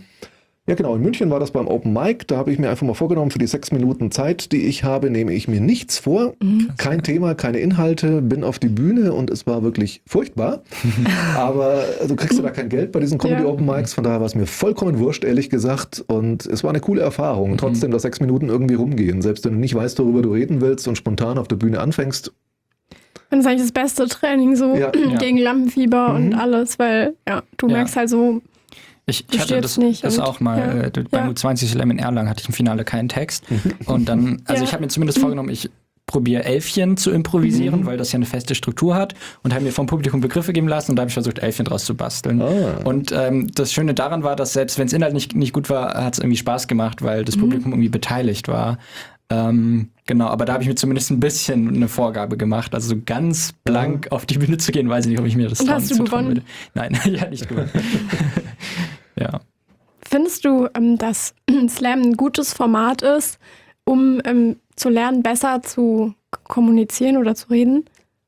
in München war das beim Open Mic, da habe ich mir einfach mal vorgenommen, für die 6 Minuten Zeit, die ich habe, nehme ich mir nichts vor, kein Thema, keine Inhalte, bin auf die Bühne und es war wirklich furchtbar, aber du kriegst ja da kein Geld bei diesen Comedy Open Mics, von daher war es mir vollkommen wurscht, ehrlich gesagt, und es war eine coole Erfahrung, trotzdem, dass 6 Minuten irgendwie rumgehen, selbst wenn du nicht weißt, worüber du reden willst und spontan auf der Bühne anfängst. Das ist eigentlich das beste Training so gegen Lampenfieber und alles, weil du merkst halt so, ich hatte das auch mal, beim U20 Slam in Erlangen hatte ich im Finale keinen Text und dann, ich habe mir zumindest vorgenommen, ich probiere Elfchen zu improvisieren, weil das ja eine feste Struktur hat und habe mir vom Publikum Begriffe geben lassen und da habe ich versucht, Elfchen draus zu basteln. Und das Schöne daran war, dass selbst wenn es inhaltlich nicht gut war, hat es irgendwie Spaß gemacht, weil das Publikum irgendwie beteiligt war. Aber da habe ich mir zumindest ein bisschen eine Vorgabe gemacht. Also so ganz blank auf die Bühne zu gehen, weiß ich nicht, ob ich mir das trauen würde. Nein, ja, nicht gewonnen. Ja. Findest du, dass Slam ein gutes Format ist, um zu lernen, besser zu kommunizieren oder zu reden?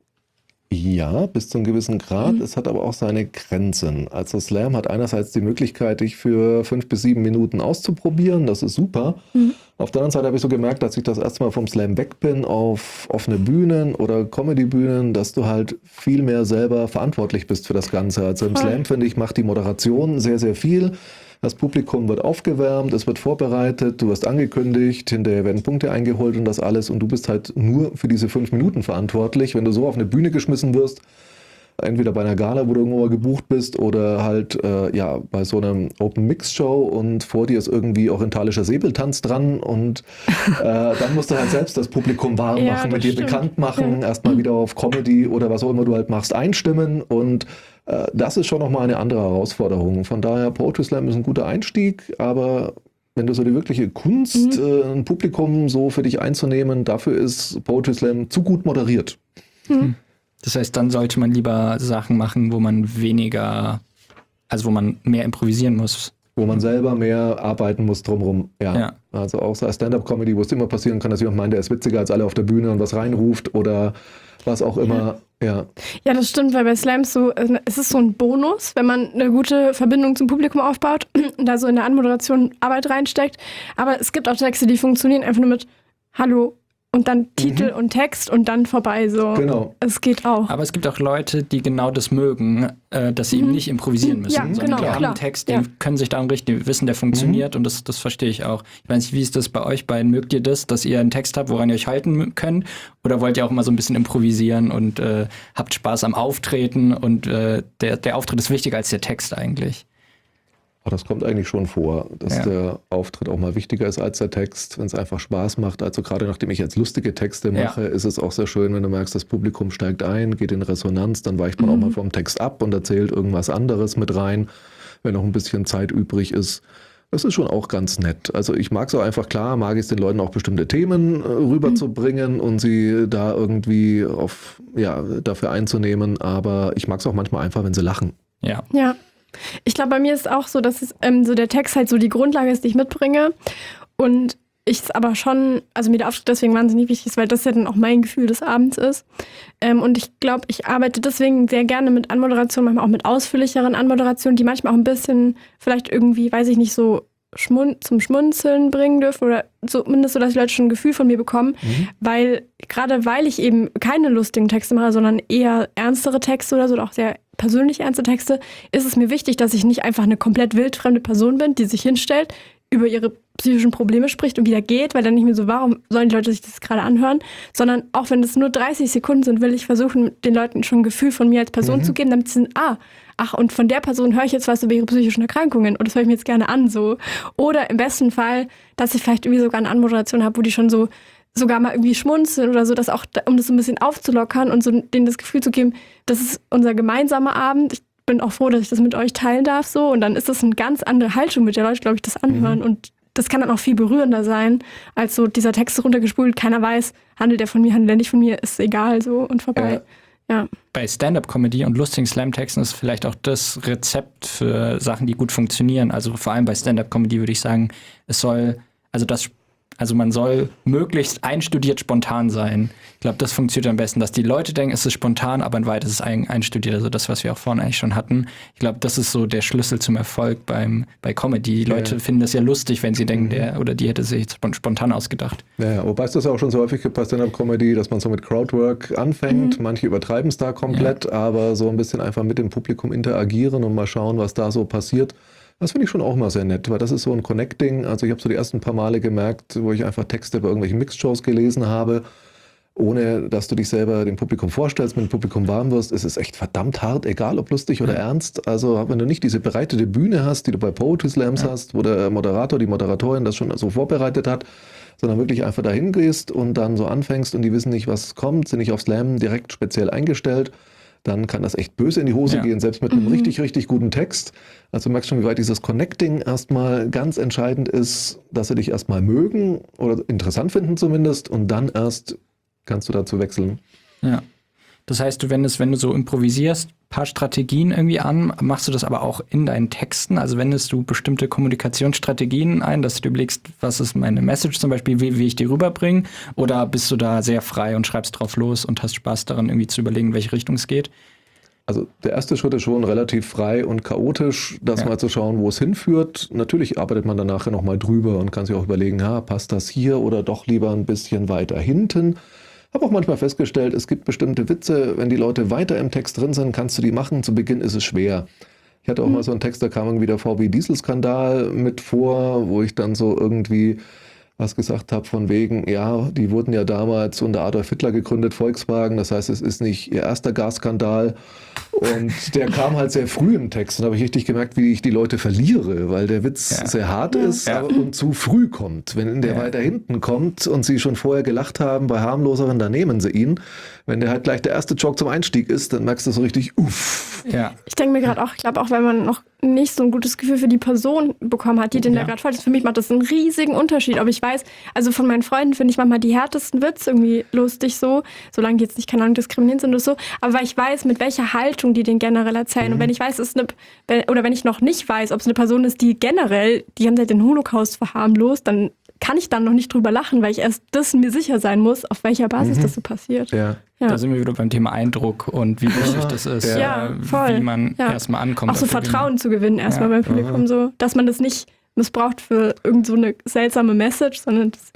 Ja, bis zu einem gewissen Grad. Es hat aber auch seine Grenzen. Also Slam hat einerseits die Möglichkeit, dich für 5 bis 7 Minuten auszuprobieren. Das ist super. Auf der anderen Seite habe ich so gemerkt, als ich das erste Mal vom Slam weg bin auf offene Bühnen oder Comedy-Bühnen, dass du halt viel mehr selber verantwortlich bist für das Ganze. Also im Slam, finde ich, macht die Moderation sehr, sehr viel. Das Publikum wird aufgewärmt, es wird vorbereitet, du wirst angekündigt, hinterher werden Punkte eingeholt und das alles und du bist halt nur für diese 5 Minuten verantwortlich. Wenn du so auf eine Bühne geschmissen wirst, entweder bei einer Gala, wo du irgendwo mal gebucht bist oder halt bei so einem Open-Mix-Show und vor dir ist irgendwie orientalischer Säbeltanz dran und dann musst du halt selbst das Publikum warm machen, mit dir bekannt machen, erstmal wieder auf Comedy oder was auch immer du halt machst, einstimmen und das ist schon nochmal eine andere Herausforderung. Von daher, Poetry Slam ist ein guter Einstieg, aber wenn du so die wirkliche Kunst, ein Publikum so für dich einzunehmen, dafür ist Poetry Slam zu gut moderiert. Das heißt, dann sollte man lieber Sachen machen, wo man wo man mehr improvisieren muss. Wo man selber mehr arbeiten muss drumherum. Ja. Also auch so Stand-Up-Comedy, wo es immer passieren kann, dass jemand meint, der ist witziger als alle auf der Bühne und was reinruft oder was auch immer. Ja, das stimmt, weil bei Slams es ist so ein Bonus, wenn man eine gute Verbindung zum Publikum aufbaut und da so in der Anmoderation Arbeit reinsteckt. Aber es gibt auch Texte, die funktionieren einfach nur mit Hallo und dann Titel und Text und dann vorbei. So. Genau. Es geht auch. Aber es gibt auch Leute, die genau das mögen, dass sie eben nicht improvisieren müssen, sondern die haben einen Text, die können sich daran richten, die wissen, der funktioniert und das verstehe ich auch. Ich weiß nicht, wie ist das bei euch beiden? Mögt ihr das, dass ihr einen Text habt, woran ihr euch halten könnt? Oder wollt ihr auch mal so ein bisschen improvisieren und habt Spaß am Auftreten und der Auftritt ist wichtiger als der Text eigentlich? Das kommt eigentlich schon vor, dass der Auftritt auch mal wichtiger ist als der Text, wenn es einfach Spaß macht. Also gerade nachdem ich jetzt lustige Texte mache, ist es auch sehr schön, wenn du merkst, das Publikum steigt ein, geht in Resonanz, dann weicht man auch mal vom Text ab und erzählt irgendwas anderes mit rein, wenn noch ein bisschen Zeit übrig ist. Das ist schon auch ganz nett. Also ich mag es auch einfach, klar, mag ich es den Leuten auch bestimmte Themen rüberzubringen und sie da irgendwie dafür einzunehmen, aber ich mag es auch manchmal einfach, wenn sie lachen. Ja. Ich glaube, bei mir ist es auch so, dass so der Text halt so die Grundlage ist, die ich mitbringe. Und ich es aber schon, also mir der Auftritt deswegen wahnsinnig wichtig ist, weil das ja dann auch mein Gefühl des Abends ist. Und ich glaube, ich arbeite deswegen sehr gerne mit Anmoderation, manchmal auch mit ausführlicheren Anmoderationen, die manchmal auch ein bisschen vielleicht irgendwie, weiß ich nicht, so zum Schmunzeln bringen dürfen oder zumindest so, dass die Leute schon ein Gefühl von mir bekommen, weil ich eben keine lustigen Texte mache, sondern eher ernstere Texte oder so, oder auch sehr persönlich ernste Texte, ist es mir wichtig, dass ich nicht einfach eine komplett wildfremde Person bin, die sich hinstellt, über ihre psychischen Probleme spricht und wieder geht, weil dann nicht mehr so, warum sollen die Leute sich das gerade anhören, sondern auch wenn es nur 30 Sekunden sind, will ich versuchen, den Leuten schon ein Gefühl von mir als Person zu geben, damit sie sind, und von der Person höre ich jetzt was über ihre psychischen Erkrankungen und das höre ich mir jetzt gerne an, so. Oder im besten Fall, dass ich vielleicht irgendwie sogar eine Anmoderation habe, wo die schon so sogar mal irgendwie schmunzeln oder so, dass auch, um das so ein bisschen aufzulockern und so denen das Gefühl zu geben, das ist unser gemeinsamer Abend. Ich bin auch froh, dass ich das mit euch teilen darf, so. Und dann ist das eine ganz andere Haltung, mit der Leute, glaube ich, das anhören. Und das kann dann auch viel berührender sein, als so dieser Text runtergespult. Keiner weiß, handelt er von mir, handelt er nicht von mir, ist egal, so und vorbei. Ja. Bei Stand-Up-Comedy und lustigen Slam-Texten ist vielleicht auch das Rezept für Sachen, die gut funktionieren. Also vor allem bei Stand-Up-Comedy würde ich sagen, man soll möglichst einstudiert spontan sein. Ich glaube, das funktioniert am besten, dass die Leute denken, es ist spontan, aber in Wahrheit ist es einstudiert. Also das, was wir auch vorhin eigentlich schon hatten. Ich glaube, das ist so der Schlüssel zum Erfolg bei Comedy. Die Leute finden das ja lustig, wenn sie denken, der oder die hätte sich jetzt spontan ausgedacht. Ja, wobei es das ja auch schon so häufig gibt bei Stand-Up-Comedy, dass man so mit Crowdwork anfängt. Manche übertreiben es da komplett, aber so ein bisschen einfach mit dem Publikum interagieren und mal schauen, was da so passiert. Das finde ich schon auch immer sehr nett, weil das ist so ein Connecting. Also ich habe so die ersten paar Male gemerkt, wo ich einfach Texte bei irgendwelchen Mixed-Shows gelesen habe, ohne dass du dich selber dem Publikum vorstellst, mit dem Publikum warm wirst, ist es echt verdammt hart, egal ob lustig oder ernst. Also wenn du nicht diese bereitete Bühne hast, die du bei Poetry Slams hast, wo der Moderator, die Moderatorin das schon so vorbereitet hat, sondern wirklich einfach dahin gehst und dann so anfängst und die wissen nicht, was kommt, sind nicht auf Slam direkt speziell eingestellt, dann kann das echt böse in die Hose gehen, selbst mit einem richtig, richtig guten Text. Also du merkst schon, wie weit dieses Connecting erstmal ganz entscheidend ist, dass sie dich erstmal mögen oder interessant finden zumindest und dann erst kannst du dazu wechseln. Ja. Das heißt, wenn du so improvisierst, ein paar Strategien irgendwie an, machst du das aber auch in deinen Texten? Also wendest du bestimmte Kommunikationsstrategien ein, dass du überlegst, was ist meine Message zum Beispiel, wie ich die rüberbringe? Oder bist du da sehr frei und schreibst drauf los und hast Spaß daran, irgendwie zu überlegen, in welche Richtung es geht? Also der erste Schritt ist schon relativ frei und chaotisch, das mal zu schauen, wo es hinführt. Natürlich arbeitet man dann nachher nochmal drüber und kann sich auch überlegen, passt das hier oder doch lieber ein bisschen weiter hinten. Habe auch manchmal festgestellt, es gibt bestimmte Witze, wenn die Leute weiter im Text drin sind, kannst du die machen. Zu Beginn ist es schwer. Ich hatte auch mal so einen Text, da kam irgendwie der VW-Diesel-Skandal mit vor, wo ich dann so irgendwie was gesagt habe von wegen, die wurden ja damals unter Adolf Hitler gegründet, Volkswagen, das heißt, es ist nicht ihr erster Gasskandal. Und der kam halt sehr früh im Text. Dann habe ich richtig gemerkt, wie ich die Leute verliere, weil der Witz sehr hart ist und zu früh kommt. Wenn der weiter hinten kommt und sie schon vorher gelacht haben, bei harmloseren, dann nehmen sie ihn. Wenn der halt gleich der erste Joke zum Einstieg ist, dann merkst du so richtig, uff. Ja. Ich denke mir gerade auch, ich glaube auch, wenn man noch nicht so ein gutes Gefühl für die Person bekommen hat, die den da gerade folgt, für mich macht das einen riesigen Unterschied. Ob ich weiß, also von meinen Freunden finde ich manchmal die härtesten Witze irgendwie lustig so, solange die jetzt nicht, keine Ahnung, diskriminierend sind oder so, aber weil ich weiß, mit welcher Haltung die den generell erzählen. Und wenn ich weiß, wenn ich noch nicht weiß, ob es eine Person ist, die generell die ganze Zeit den Holocaust verharmlost, dann kann ich dann noch nicht drüber lachen, weil ich erst mir sicher sein muss, auf welcher Basis das so passiert. Ja. Da sind wir wieder beim Thema Eindruck und wie wichtig das ist, wie man erstmal ankommt. Auch so Vertrauen zu gewinnen erstmal beim Publikum, so, dass man das nicht missbraucht für irgend so eine seltsame Message, sondern das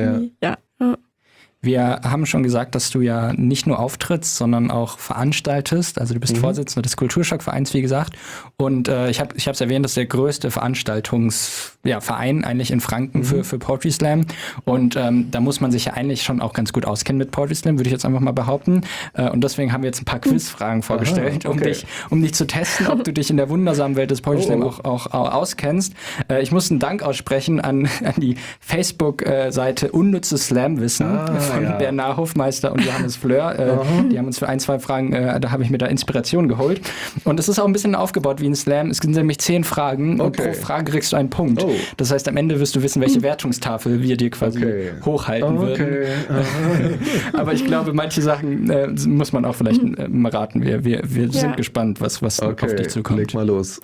Wir haben schon gesagt, dass du ja nicht nur auftrittst, sondern auch veranstaltest. Also du bist Vorsitzender des Kulturschock-Vereins, wie gesagt. Und ich habe es erwähnt, das ist der größte Veranstaltungsverein eigentlich in Franken für Poetry Slam. Und da muss man sich ja eigentlich schon auch ganz gut auskennen mit Poetry Slam, würde ich jetzt einfach mal behaupten. Und deswegen haben wir jetzt ein paar Quizfragen vorgestellt, um dich zu testen, ob du dich in der wundersamen Welt des Poetry Slam auch auskennst. Ich muss einen Dank aussprechen an die Facebook-Seite Unnützes Slamwissen. Von Bernard Hofmeister und Johannes Fleur. Die haben uns für 1, 2 Fragen, da habe ich mir da Inspiration geholt. Und es ist auch ein bisschen aufgebaut wie ein Slam. Es sind nämlich 10 Fragen und pro Frage kriegst du einen Punkt. Das heißt, am Ende wirst du wissen, welche Wertungstafel wir dir quasi hochhalten würden. Aber ich glaube, manche Sachen muss man auch vielleicht mal raten. Wir sind gespannt, was auf dich zukommt. Leg mal los.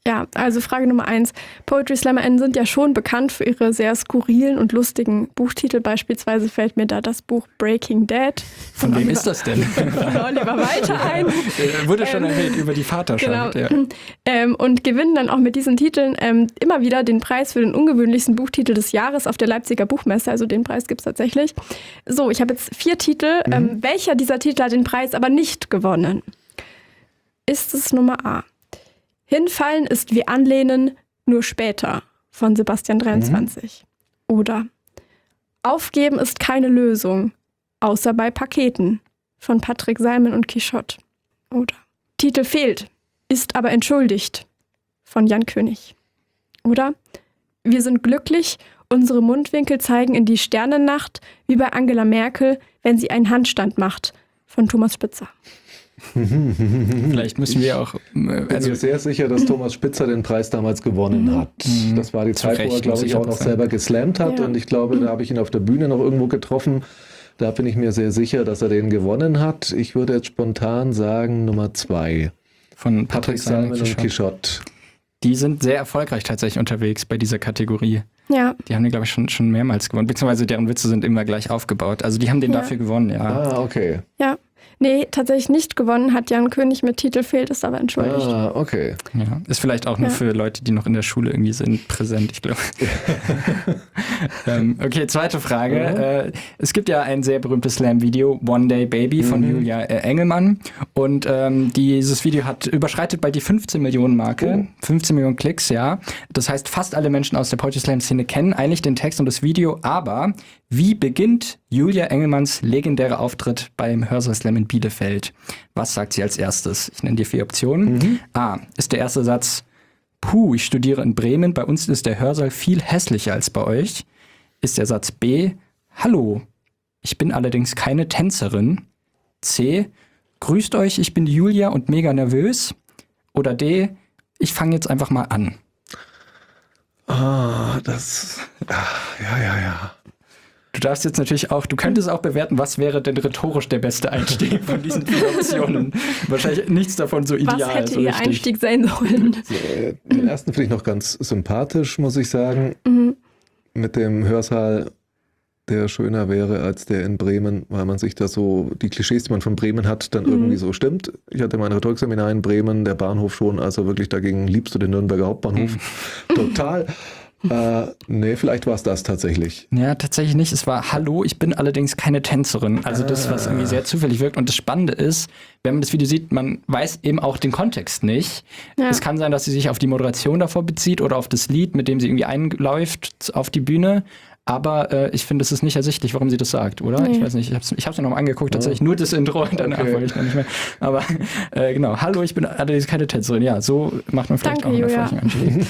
Ja, also Frage Nummer 1. Poetry SlammerInnen sind ja schon bekannt für ihre sehr skurrilen und lustigen Buchtitel. Beispielsweise fällt mir da das Buch Breaking Dead. Von wem ist das denn? Von Oliver Walter ein. Wurde schon erwähnt über die Vaterschaft. Genau. Ja. Und gewinnen dann auch mit diesen Titeln immer wieder den Preis für den ungewöhnlichsten Buchtitel des Jahres auf der Leipziger Buchmesse. Also den Preis gibt es tatsächlich. So, ich habe jetzt 4 Titel. Welcher dieser Titel hat den Preis aber nicht gewonnen? Ist es Nummer A? Hinfallen ist wie Anlehnen, nur später von Sebastian 23. Oder Aufgeben ist keine Lösung, außer bei Paketen von Patrick Salmen und Quichotte. Oder Titel fehlt, ist aber entschuldigt von Jan König. Oder Wir sind glücklich, unsere Mundwinkel zeigen in die Sternennacht, wie bei Angela Merkel, wenn sie einen Handstand macht von Thomas Spitzer. Vielleicht müssen wir auch... Ich bin mir sehr sicher, dass Thomas Spitzer den Preis damals gewonnen hat. Das war die Zeit, wo er, glaube ich, auch noch selber geslammt hat. Ja. Und ich glaube, da habe ich ihn auf der Bühne noch irgendwo getroffen. Da bin ich mir sehr sicher, dass er den gewonnen hat. Ich würde jetzt spontan sagen Nummer 2. Von Patrick Salmen und Quichotte. Die sind sehr erfolgreich tatsächlich unterwegs bei dieser Kategorie. Ja. Die haben den, glaube ich, schon mehrmals gewonnen. Beziehungsweise deren Witze sind immer gleich aufgebaut. Also die haben den dafür gewonnen, ja. Ah, okay. Ja. Nee, tatsächlich nicht gewonnen hat Jan König mit Titel fehlt, ist aber entschuldigt. Ah, okay. Ja, ist vielleicht auch nur für Leute, die noch in der Schule irgendwie sind, präsent, ich glaube. Okay, zweite Frage. Es gibt ja ein sehr berühmtes Slam-Video, One Day Baby von Julia Engelmann. Und dieses Video überschreitet bald die 15 Millionen Marke. 15 Millionen Klicks, ja. Das heißt, fast alle Menschen aus der Poetry Slam-Szene kennen eigentlich den Text und das Video. Aber wie beginnt Julia Engelmanns legendärer Auftritt beim Hörsaal Slam in Bielefeld? Was sagt sie als erstes? Ich nenne dir 4 Optionen. A, ist der erste Satz: Puh, ich studiere in Bremen, bei uns ist der Hörsaal viel hässlicher als bei euch. Ist der Satz B, hallo, ich bin allerdings keine Tänzerin. C, grüßt euch, ich bin die Julia und mega nervös. Oder D, ich fange jetzt einfach mal an. Ja. Du darfst jetzt natürlich auch, du könntest auch bewerten, was wäre denn rhetorisch der beste Einstieg von diesen 4 Optionen. Wahrscheinlich nichts davon so ideal. Was hätte so ihr richtig. Einstieg sein sollen? Den ersten finde ich noch ganz sympathisch, muss ich sagen. Mit dem Hörsaal, der schöner wäre als der in Bremen, weil man sich da so, die Klischees, die man von Bremen hat, dann irgendwie so stimmt. Ich hatte mein Rhetorikseminar in Bremen, der Bahnhof schon, also wirklich dagegen liebst du den Nürnberger Hauptbahnhof. Total. Nee, vielleicht war es das tatsächlich. Ja, tatsächlich nicht. Es war hallo, ich bin allerdings keine Tänzerin. Also das, was irgendwie sehr zufällig wirkt. Und das Spannende ist, wenn man das Video sieht, man weiß eben auch den Kontext nicht. Ja. Es kann sein, dass sie sich auf die Moderation davor bezieht oder auf das Lied, mit dem sie irgendwie einläuft auf die Bühne. Aber ich finde, es ist nicht ersichtlich, warum sie das sagt, oder? Nee. Ich weiß nicht, ich habe es mir nochmal angeguckt, tatsächlich nur das Intro und danach wollte ich noch nicht mehr. Aber genau, hallo, ich bin allerdings keine Tänzerin. Ja, so macht man vielleicht auch einen erfolgreichen Einstieg.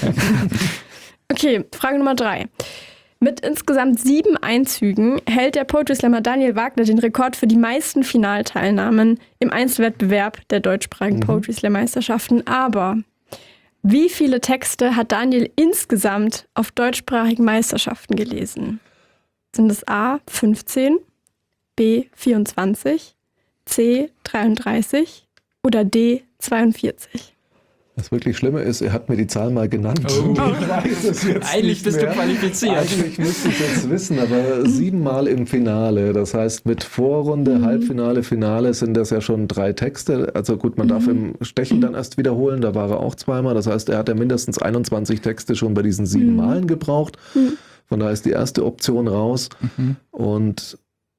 Okay, Frage Nummer 3. Mit insgesamt 7 Einzügen hält der Poetry Slammer Daniel Wagner den Rekord für die meisten Finalteilnahmen im Einzelwettbewerb der deutschsprachigen Poetry Slam Meisterschaften. Aber wie viele Texte hat Daniel insgesamt auf deutschsprachigen Meisterschaften gelesen? Sind es A, 15, B, 24, C, 33 oder D, 42? Das wirklich Schlimme ist, er hat mir die Zahl mal genannt. Oh. Ich weiß es jetzt eigentlich bist du qualifiziert. Eigentlich müsste ich jetzt wissen, aber 7 Mal im Finale. Das heißt, mit Vorrunde, Halbfinale, Finale sind das ja schon 3 Texte. Also gut, man darf im Stechen dann erst wiederholen. Da war er auch 2-mal. Das heißt, er hat ja mindestens 21 Texte schon bei diesen 7 Malen gebraucht. Von daher ist die erste Option raus. Und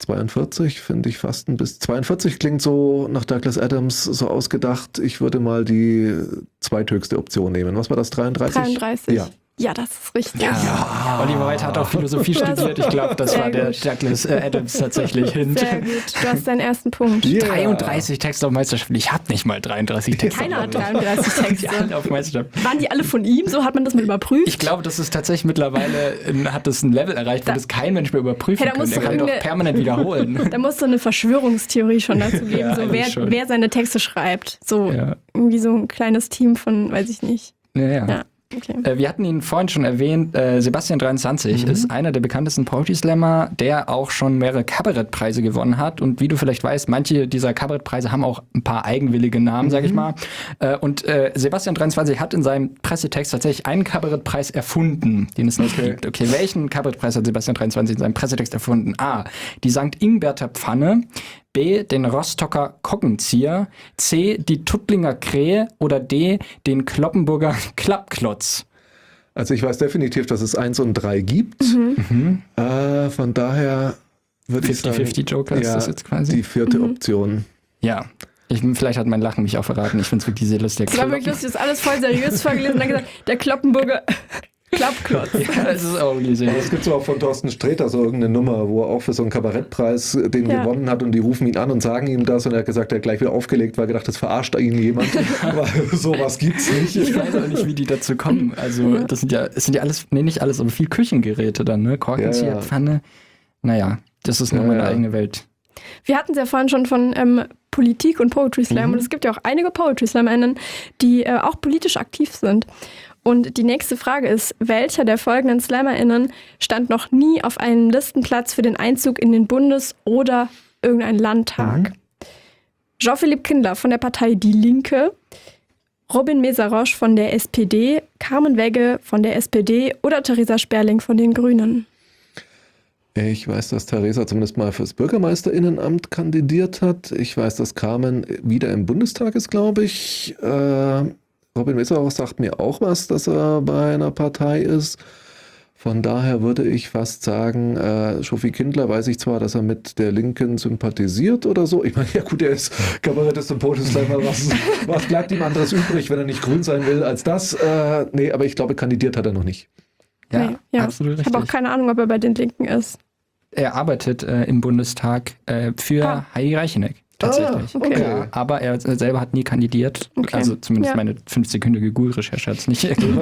42 finde ich fast ein bisschen. 42 klingt so nach Douglas Adams so ausgedacht. Ich würde mal die zweithöchste Option nehmen. Was war das? 33? 33. Ja, das ist richtig. Ja. Oliver White hat auch Philosophie studiert. Ich glaube, das war der Douglas Adams tatsächlich. Sehr gut. Du hast deinen ersten Punkt. Yeah. 33 Texte auf Meisterschaften. Ich habe nicht mal 33 Texte. Keiner hat 33 Texte. Die auf Meisterschaften. Waren die alle von ihm? So hat man das mal überprüft? Ich glaube, das ist tatsächlich mittlerweile, hat das ein Level erreicht, wo das kein Mensch mehr überprüfen kann. Er kann doch permanent wiederholen. Da muss so eine Verschwörungstheorie schon dazu geben, Ja, so wer seine Texte schreibt. So Ja. irgendwie so ein kleines Team von, weiß ich nicht. Ja. Okay. Wir hatten ihn vorhin schon erwähnt, Sebastian 23 ist einer der bekanntesten Poetry Slammer, der auch schon mehrere Kabarettpreise gewonnen hat. Und wie du vielleicht weißt, manche dieser Kabarettpreise haben auch ein paar eigenwillige Namen, sag ich mal. Und Sebastian 23 hat in seinem Pressetext tatsächlich einen Kabarettpreis erfunden, den es nicht gibt. Okay, welchen Kabarettpreis hat Sebastian 23 in seinem Pressetext erfunden? A, die St. Ingberter Pfanne. B, den Rostocker Kockenzieher, C, die Tuttlinger Krähe oder D, den Kloppenburger Klappklotz. Also ich weiß definitiv, dass es 1 und 3 gibt. Von daher würde ich sagen, 50-50 Joker ist das jetzt quasi? Die 4. Option. Ja. Vielleicht hat mein Lachen mich auch verraten. Ich finde es wirklich sehr lustig. Das war wirklich lustig, das ist alles voll seriös vorgelesen und dann gesagt, der Kloppenburger Klappklotz. Ja, das ist auch riesig. Es gibt so auch von Thorsten Sträter so irgendeine Nummer, wo er auch für so einen Kabarettpreis den gewonnen hat und die rufen ihn an und sagen ihm das und er hat gesagt, er hat gleich wieder aufgelegt, weil er gedacht, das verarscht ihn jemand. Aber sowas gibt's nicht. Ich weiß auch nicht, wie die dazu kommen. Also es sind ja alles, nicht alles, aber viel Küchengeräte dann, ne? Korkenzieher, Pfanne. Naja, das ist nochmal eine eigene Welt. Wir hatten es ja vorhin schon von Politik und Poetry Slam und es gibt ja auch einige Poetry SlammerInnen, die auch politisch aktiv sind. Und die nächste Frage ist, welcher der folgenden SlammerInnen stand noch nie auf einem Listenplatz für den Einzug in den Bundes- oder irgendeinen Landtag? Jean-Philippe Kindler von der Partei Die Linke, Robin Mésaroche von der SPD, Carmen Wegge von der SPD oder Theresa Sperling von den Grünen? Ich weiß, dass Theresa zumindest mal fürs Bürgermeisterinnenamt kandidiert hat. Ich weiß, dass Carmen wieder im Bundestag ist, glaube ich. Robin Mésaroche sagt mir auch was, dass er bei einer Partei ist. Von daher würde ich fast sagen, Sophie Kindler weiß ich zwar, dass er mit der Linken sympathisiert oder so. Ich meine, ja gut, er ist Kabarettist und Poetry Slammer. Was bleibt ihm anderes übrig, wenn er nicht grün sein will, als das? Nee, aber ich glaube, kandidiert hat er noch nicht. Ja, absolut richtig. Ich habe auch keine Ahnung, ob er bei den Linken ist. Er arbeitet im Bundestag für Heidi Reicheneck. Tatsächlich. Okay. Ja, aber er selber hat nie kandidiert. Okay. Also zumindest meine 5-sekündige Google-Recherche hat es nicht ergeben.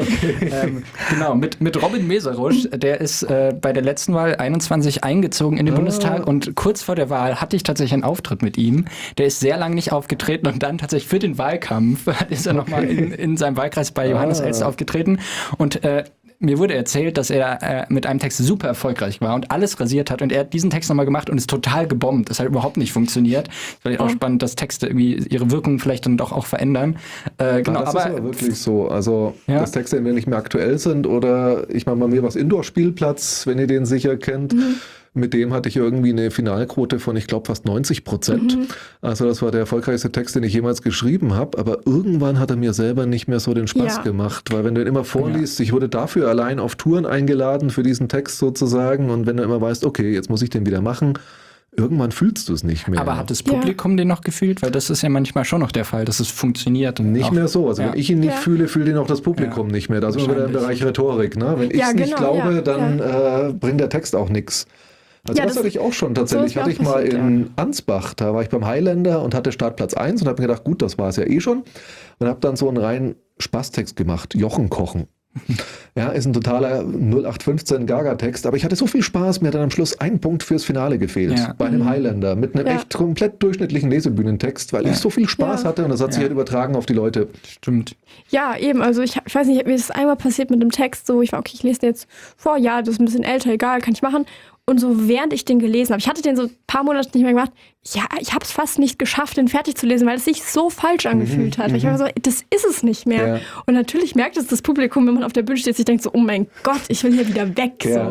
Genau, mit Robin Mésaroche, der ist bei der letzten Wahl 21 eingezogen in den Bundestag und kurz vor der Wahl hatte ich tatsächlich einen Auftritt mit ihm. Der ist sehr lange nicht aufgetreten und dann tatsächlich für den Wahlkampf ist er nochmal in seinem Wahlkreis bei Johannes Elster aufgetreten und mir wurde erzählt, dass er mit einem Text super erfolgreich war und alles rasiert hat. Und er hat diesen Text nochmal gemacht und ist total gebombt. Das hat überhaupt nicht funktioniert. Es war auch spannend, dass Texte irgendwie ihre Wirkung vielleicht dann doch auch verändern. Genau, das ist aber wirklich so. Also, dass Texte entweder nicht mehr aktuell sind oder ich mache mal mir was Indoor-Spielplatz, wenn ihr den sicher kennt. Mit dem hatte ich irgendwie eine Finalquote von, ich glaube, fast 90%. Also das war der erfolgreichste Text, den ich jemals geschrieben habe. Aber irgendwann hat er mir selber nicht mehr so den Spaß gemacht. Weil wenn du ihn immer vorliest, ich wurde dafür allein auf Touren eingeladen für diesen Text sozusagen. Und wenn du immer weißt, okay, jetzt muss ich den wieder machen, irgendwann fühlst du es nicht mehr. Aber hat das Publikum den noch gefühlt? Weil das ist ja manchmal schon noch der Fall, dass es funktioniert. Nicht mehr so. Also wenn ich ihn nicht fühle, fühlt ihn auch das Publikum nicht mehr. Da sind wir wieder im Bereich Rhetorik. Ne? Wenn ich es nicht glaube, dann bringt der Text auch nichts. Also das hatte ich auch schon tatsächlich. Hatte ich mal in Ansbach, da war ich beim Highlander und hatte Startplatz 1 und habe mir gedacht, gut, das war es ja eh schon. Und habe dann so einen reinen Spaßtext gemacht, Jochen kochen. Ja, ist ein totaler 0815 Gaga-Text, aber ich hatte so viel Spaß, mir hat dann am Schluss ein Punkt fürs Finale gefehlt. Bei einem Highlander mit einem echt komplett durchschnittlichen Lesebühnentext, weil ich so viel Spaß hatte und das hat sich halt übertragen auf die Leute. Stimmt. Ja, eben, also ich weiß nicht, mir ist es einmal passiert mit dem Text, so ich war, okay, ich lese den jetzt vor, das ist ein bisschen älter, egal, kann ich machen. Und so während ich den gelesen habe, ich hatte den so ein paar Monate nicht mehr gemacht, ich habe es fast nicht geschafft, den fertig zu lesen, weil es sich so falsch angefühlt hat. Weil ich war so, das ist es nicht mehr. Ja. Und natürlich merkt es das Publikum, wenn man auf der Bühne steht, sich denkt so, oh mein Gott, ich will hier wieder weg. Ja.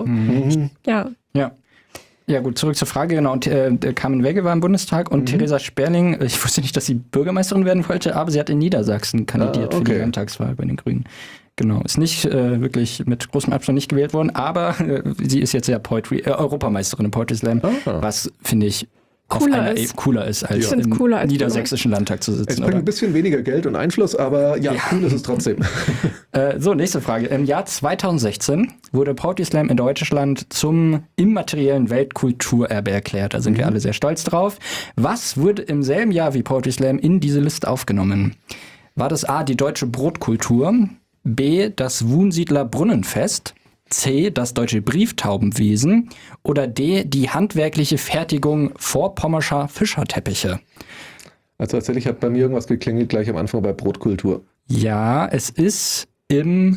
So. Ja gut, zurück zur Frage, genau. Und Carmen Wegge war im Bundestag und Theresa Sperling, ich wusste nicht, dass sie Bürgermeisterin werden wollte, aber sie hat in Niedersachsen kandidiert für die Landtagswahl bei den Grünen. Genau, ist nicht wirklich mit großem Abstand nicht gewählt worden, aber sie ist jetzt ja Europameisterin im Poetry Slam, was finde ich cooler ist, als im niedersächsischen Landtag zu sitzen. Es bringt ein bisschen weniger Geld und Einfluss, aber cool ist es trotzdem. So, nächste Frage. Im Jahr 2016 wurde Poetry Slam in Deutschland zum immateriellen Weltkulturerbe erklärt. Da sind wir alle sehr stolz drauf. Was wurde im selben Jahr wie Poetry Slam in diese Liste aufgenommen? War das A, die deutsche Brotkultur, B, das Wunsiedler Brunnenfest, C, das deutsche Brieftaubenwesen oder D, die handwerkliche Fertigung vorpommerscher Fischerteppiche? Also tatsächlich hat bei mir irgendwas geklingelt gleich am Anfang bei Brotkultur. Ja, es ist im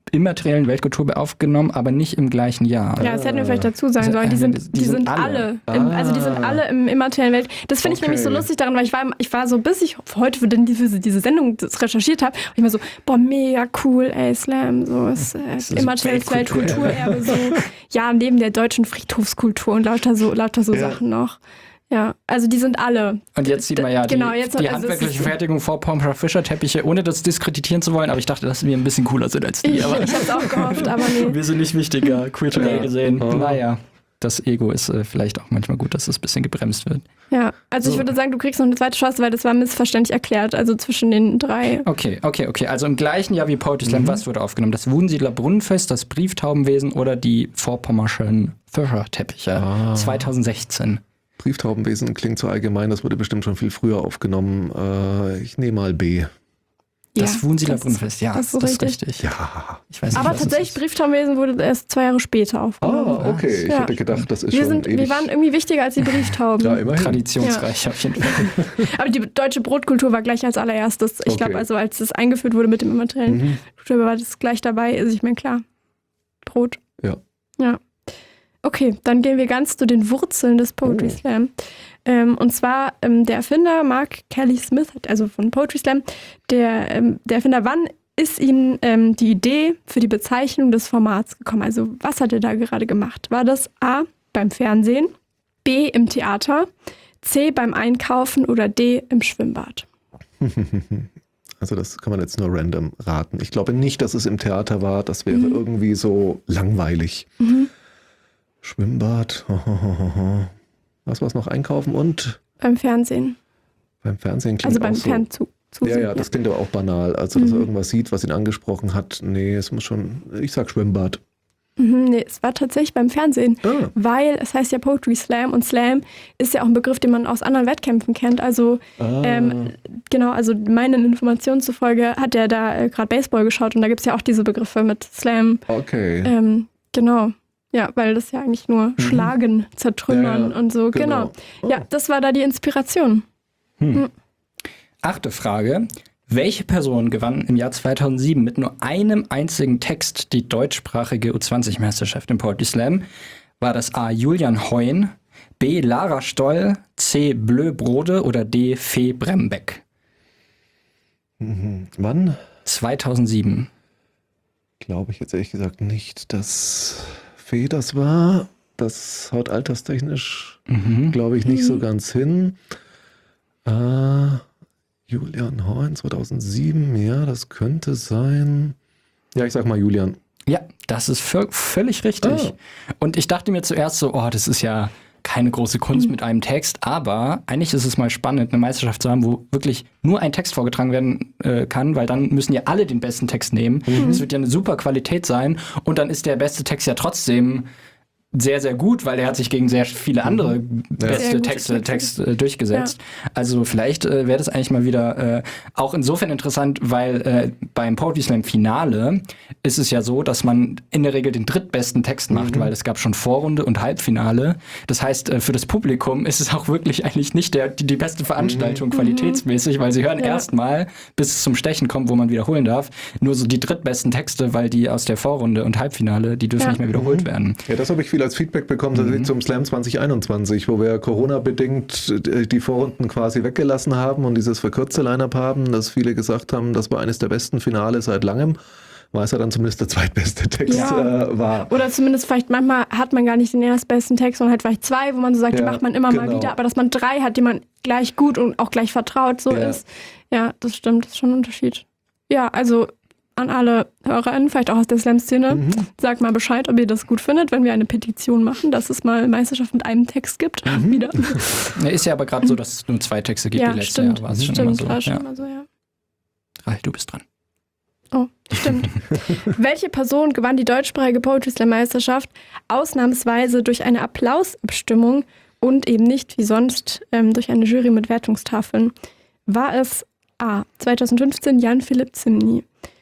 immateriellen Weltkulturerbe aufgenommen, aber nicht im gleichen Jahr. Ja, das hätten wir vielleicht dazu sagen sollen. Die sind alle. Die sind alle im immateriellen Welt. Das finde ich nämlich so lustig daran, weil ich war so, bis ich heute für diese Sendung recherchiert habe, ich mir so, boah, mega cool, ey, Slam, so ist immaterielles Weltkulturerbe, so. Ja, neben der deutschen Friedhofskultur und lauter so Sachen noch. Ja, also die sind alle. Und jetzt sieht man ja die handwerkliche Fertigung vor Pomfret Fischer Teppiche, ohne das diskreditieren zu wollen, aber ich dachte, dass wir ein bisschen cooler sind als die. Ich hab's auch gehofft, aber nee. Wir sind nicht wichtiger, kulturell gesehen. Naja, das Ego ist vielleicht auch manchmal gut, dass es ein bisschen gebremst wird. Ja, also ich würde sagen, du kriegst noch eine zweite Chance, weil das war missverständlich erklärt, also zwischen den 3. Okay. Also im gleichen Jahr wie Poetry Slam, was wurde aufgenommen? Das Wunsiedler Brunnenfest, das Brieftaubenwesen oder die Vorpommerschen Fischer-Teppiche 2016? Brieftaubenwesen klingt so allgemein, das wurde bestimmt schon viel früher aufgenommen. Ich nehme mal B. Das Wunsiedler Brunnenfest, ja, das ist richtig. Ja. Ich weiß nicht, aber tatsächlich, Brieftaubenwesen wurde erst 2 Jahre später aufgenommen. Okay. Ich hätte gedacht, das ist schon ewig. Wir waren irgendwie wichtiger als die Brieftauben. Ja, immerhin. Traditionsreich auf jeden Fall. Aber die deutsche Brotkultur war gleich als allererstes. Ich glaube, also als das eingeführt wurde mit dem immateriellen Kultur, war das gleich dabei. Also ich meine, klar, Brot. Ja. Okay, dann gehen wir ganz zu den Wurzeln des Poetry Slam. Und zwar der Erfinder Mark Kelly Smith, also von Poetry Slam, der Erfinder, wann ist ihm die Idee für die Bezeichnung des Formats gekommen? Also was hat er da gerade gemacht? War das A, beim Fernsehen, B, im Theater, C, beim Einkaufen oder D, im Schwimmbad? Also das kann man jetzt nur random raten. Ich glaube nicht, dass es im Theater war. Das wäre irgendwie so langweilig. Schwimmbad. Was war's noch? Einkaufen und? Beim Fernsehen. Beim Fernsehen klingt also beim auch so. Fernzusehen. Ja, das klingt aber auch banal. Also, dass er irgendwas sieht, was ihn angesprochen hat. Nee, es muss schon, ich sag Schwimmbad. Nee, es war tatsächlich beim Fernsehen, weil es heißt ja Poetry Slam und Slam ist ja auch ein Begriff, den man aus anderen Wettkämpfen kennt. Also genau, also meinen Informationen zufolge hat er da gerade Baseball geschaut und da gibt es ja auch diese Begriffe mit Slam. Okay. Genau. Ja, weil das ja eigentlich nur Schlagen, Zertrümmern und so. Genau. Ja, das war da die Inspiration. 8. Frage. Welche Person gewann im Jahr 2007 mit nur einem einzigen Text die deutschsprachige U20-Meisterschaft im Poetry Slam? War das A. Julian Heun, B. Lara Stoll, C. Blö Brode oder D. Fee Brembeck? Wann? 2007. Glaube ich jetzt ehrlich gesagt nicht, dass Fee das war. Das haut alterstechnisch, glaube ich, nicht so ganz hin. Julian Heun, 2007, ja, das könnte sein. Ja, ich sag mal Julian. Ja, das ist völlig richtig. Und ich dachte mir zuerst so, das ist ja keine große Kunst mit einem Text, aber eigentlich ist es mal spannend, eine Meisterschaft zu haben, wo wirklich nur ein Text vorgetragen werden kann, weil dann müssen ja alle den besten Text nehmen. Es wird ja eine super Qualität sein und dann ist der beste Text ja trotzdem sehr, sehr gut, weil er hat sich gegen sehr viele andere beste Texte durchgesetzt. Ja. Also vielleicht wäre das eigentlich mal wieder auch insofern interessant, weil beim Poetry Slam Finale ist es ja so, dass man in der Regel den drittbesten Text macht, weil es gab schon Vorrunde und Halbfinale. Das heißt, für das Publikum ist es auch wirklich eigentlich nicht die beste Veranstaltung qualitätsmäßig, weil sie hören erstmal, bis es zum Stechen kommt, wo man wiederholen darf, nur so die drittbesten Texte, weil die aus der Vorrunde und Halbfinale, die dürfen nicht mehr wiederholt werden. Ja, das habe ich viel als Feedback bekommen zum Slam 2021, wo wir Corona-bedingt die Vorrunden quasi weggelassen haben und dieses verkürzte Line-Up haben, dass viele gesagt haben, das war eines der besten Finale seit langem, weil es ja dann zumindest der zweitbeste Text war. Oder zumindest vielleicht manchmal hat man gar nicht den erstbesten Text, sondern halt vielleicht 2, wo man so sagt, die macht man immer mal wieder, aber dass man 3 hat, die man gleich gut und auch gleich vertraut so ist. Ja, das stimmt, das ist schon ein Unterschied. Ja, also an alle HörerInnen, vielleicht auch aus der Slam-Szene, sagt mal Bescheid, ob ihr das gut findet, wenn wir eine Petition machen, dass es mal Meisterschaft mit einem Text gibt. Wieder. Ja, ist ja aber gerade so, dass es nur 2 Texte gibt. Die letzte Jahr war es schon immer so. War schon immer so, ja. Rahel, du bist dran. Oh, stimmt. Welche Person gewann die deutschsprachige Poetry Slam Meisterschaft ausnahmsweise durch eine Applausabstimmung und eben nicht wie sonst durch eine Jury mit Wertungstafeln? War es A. 2015 Jan-Philipp Zimny,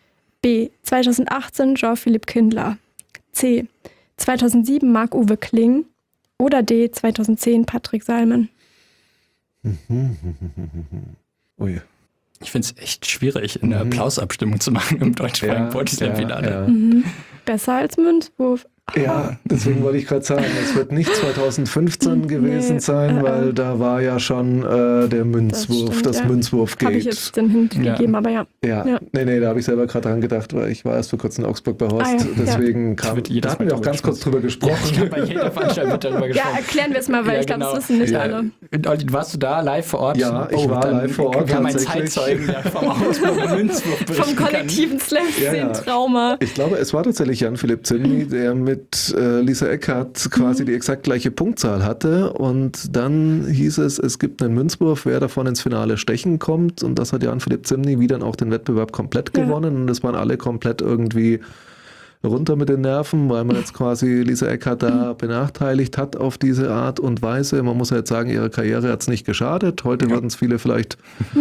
B. 2018 Jean-Philippe Kindler, C. 2007 Marc-Uwe Kling oder D. 2010 Patrick Salmen? Ui. Ich finde es echt schwierig, eine Applausabstimmung zu machen im deutschsprachigen Poetry Slam-Finale. Ja. Besser als Münzwurf. Ja, deswegen wollte ich gerade sagen, es wird nicht 2015 gewesen sein, weil da war ja schon der Münzwurf, das Münzwurf-Gate. Habe ich jetzt den Hint gegeben, aber ja. Nee, da habe ich selber gerade dran gedacht, weil ich war erst vor kurzem in Augsburg bei Horst, deswegen da hatten wir auch ganz kurz drüber gesprochen. Ich habe bei jeder Veranstaltung wird darüber gesprochen. Ja, erklären wir es mal, weil ich glaube, das wissen nicht alle. Olli, warst du da live vor Ort? Ja, ich war live vor Ort. Wir haben einen Zeitzeugen, der vom Augsburger Münzwurf berichten Vom kollektiven Slam-Szenen-Trauma. Ich glaube, es war tatsächlich Jan-Philipp Zimny, der mit Lisa Eckhardt quasi die exakt gleiche Punktzahl hatte und dann hieß es gibt einen Münzwurf, wer davon ins Finale stechen kommt und das hat Jan-Philipp Zimny wie dann auch den Wettbewerb komplett gewonnen und es waren alle komplett irgendwie runter mit den Nerven, weil man jetzt quasi Lisa Eckhardt da benachteiligt hat auf diese Art und Weise. Man muss ja jetzt sagen, ihre Karriere hat es nicht geschadet. Heute würden es viele vielleicht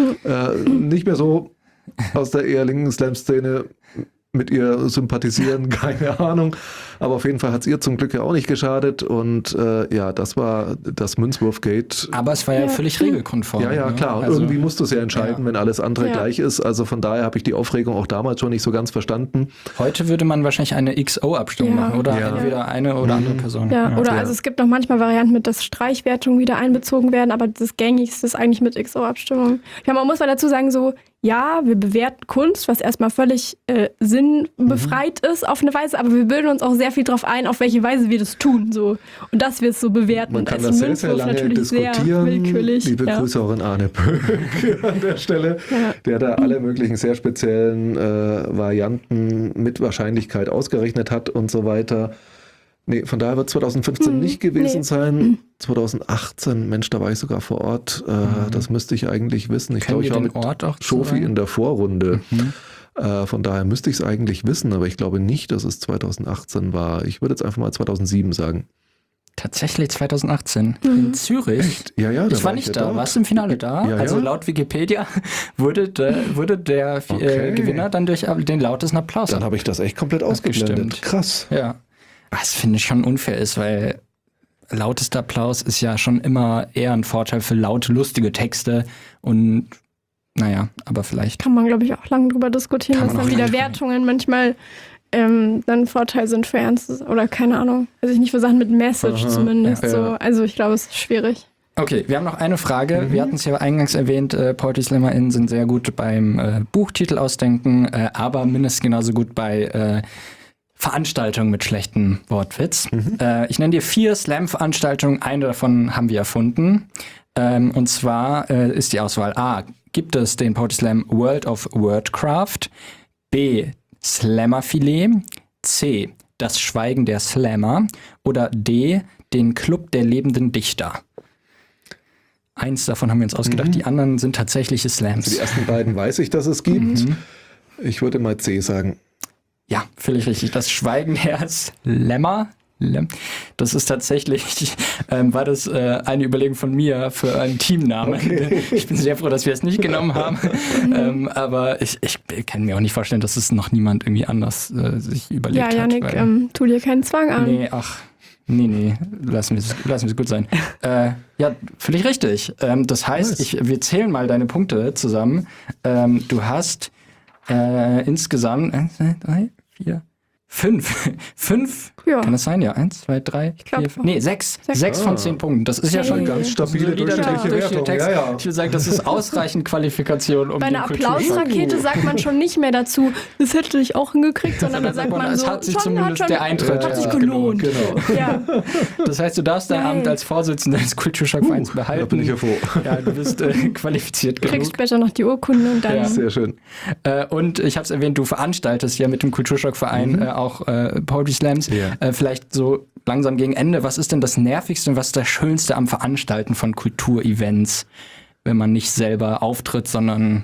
nicht mehr so aus der eher linken Slam-Szene mit ihr sympathisieren, keine Ahnung. Aber auf jeden Fall hat es ihr zum Glück ja auch nicht geschadet. Und das war das Münzwurf-Gate. Aber es war ja völlig regelkonform. Ja, klar. Und also, irgendwie musst du es ja entscheiden, wenn alles andere gleich ist. Also von daher habe ich die Aufregung auch damals schon nicht so ganz verstanden. Heute würde man wahrscheinlich eine XO-Abstimmung machen, oder? Entweder eine oder andere Person. Also es gibt noch manchmal Varianten, mit dass Streichwertungen wieder einbezogen werden, aber das Gängigste ist eigentlich mit XO-Abstimmung. Ja, man muss mal dazu sagen, ja, wir bewerten Kunst, was erstmal völlig sinnbefreit ist auf eine Weise, aber wir bilden uns auch sehr viel darauf ein, auf welche Weise wir das tun. So. Und dass wir es so bewerten. Man kann das sehr, sehr lange diskutieren. Sehr willkürlich. Liebe Grüße auch an Arne Pöck an der Stelle, der da alle möglichen sehr speziellen Varianten mit Wahrscheinlichkeit ausgerechnet hat und so weiter. Nee, von daher wird 2015 nicht gewesen sein. 2018, Mensch, da war ich sogar vor Ort. Das müsste ich eigentlich wissen. Ich glaube, ich war mit Schofi in der Vorrunde. Von daher müsste ich es eigentlich wissen, aber ich glaube nicht, dass es 2018 war. Ich würde jetzt einfach mal 2007 sagen. Tatsächlich 2018 in Zürich. Echt? Ja, ich war nicht da. Warst du im Finale da? Ja, also laut Wikipedia wurde der Gewinner dann durch den lautesten Applaus. Dann habe ich das echt komplett ausgeblendet. Krass. Ja. Was finde ich schon unfair ist, weil lautester Applaus ist ja schon immer eher ein Vorteil für laute, lustige Texte und naja, aber vielleicht. Kann man, glaube ich, auch lange drüber diskutieren, dass dann wieder Wertungen manchmal dann ein Vorteil sind für Ernstes oder keine Ahnung. Also ich nicht für Sachen mit Message zumindest. Ja. So. Also ich glaube, es ist schwierig. Okay, wir haben noch eine Frage. Wir hatten es ja eingangs erwähnt, Poetry SlammerInnen sind sehr gut beim Buchtitel ausdenken, aber mindestens genauso gut bei Veranstaltungen mit schlechtem Wortwitz. Ich nenne dir 4 Slam-Veranstaltungen, eine davon haben wir erfunden. Und zwar ist die Auswahl A. Gibt es den Poetry Slam World of Wordcraft? B. Slammerfilet? C. Das Schweigen der Slammer? Oder D. Den Club der lebenden Dichter? Eins davon haben wir uns ausgedacht, die anderen sind tatsächliche Slams. Also die ersten beiden weiß ich, dass es gibt. Ich würde mal C sagen. Ja, völlig richtig. Das Schweigen der Slammer. Das ist tatsächlich, war das eine Überlegung von mir für einen Teamnamen. Okay. Ich bin sehr froh, dass wir es nicht genommen haben. Aber ich kann mir auch nicht vorstellen, dass es noch niemand irgendwie anders sich überlegt hat. Ja, Janik, tu dir keinen Zwang an. Nee, lassen wir es gut sein. Ja, völlig richtig. Das heißt, wir zählen mal deine Punkte zusammen. Du hast insgesamt 1, 2, 3, 4, 5. 5? Ja. Kann das sein? Ja, 1, 2, 3, 4, 5. Nee, 6. 6 von 10 Punkten. Das ist ja schon ganz stabile durchschnittliche Wertung. Text. Ja. Ich würde sagen, das ist ausreichend Qualifikation, um bei einer Applausrakete sagt man schon nicht mehr dazu, das hätte ich auch hingekriegt, sondern da sagt man so, es hat sich zumindest der Eintritt hat sich gelohnt. Genau. Ja. Das heißt, du darfst dein Amt als Vorsitzender des Kulturschockvereins behalten. Da bin ich ja froh. Ja, du bist qualifiziert genug. Du kriegst später noch die Urkunde und dann... Ja. Sehr schön. Und ich habe es erwähnt, du veranstaltest ja mit dem Kulturschockverein auch Poetry Slams. Yeah. Vielleicht so langsam gegen Ende. Was ist denn das Nervigste und was ist das Schönste am Veranstalten von Kulturevents, wenn man nicht selber auftritt, sondern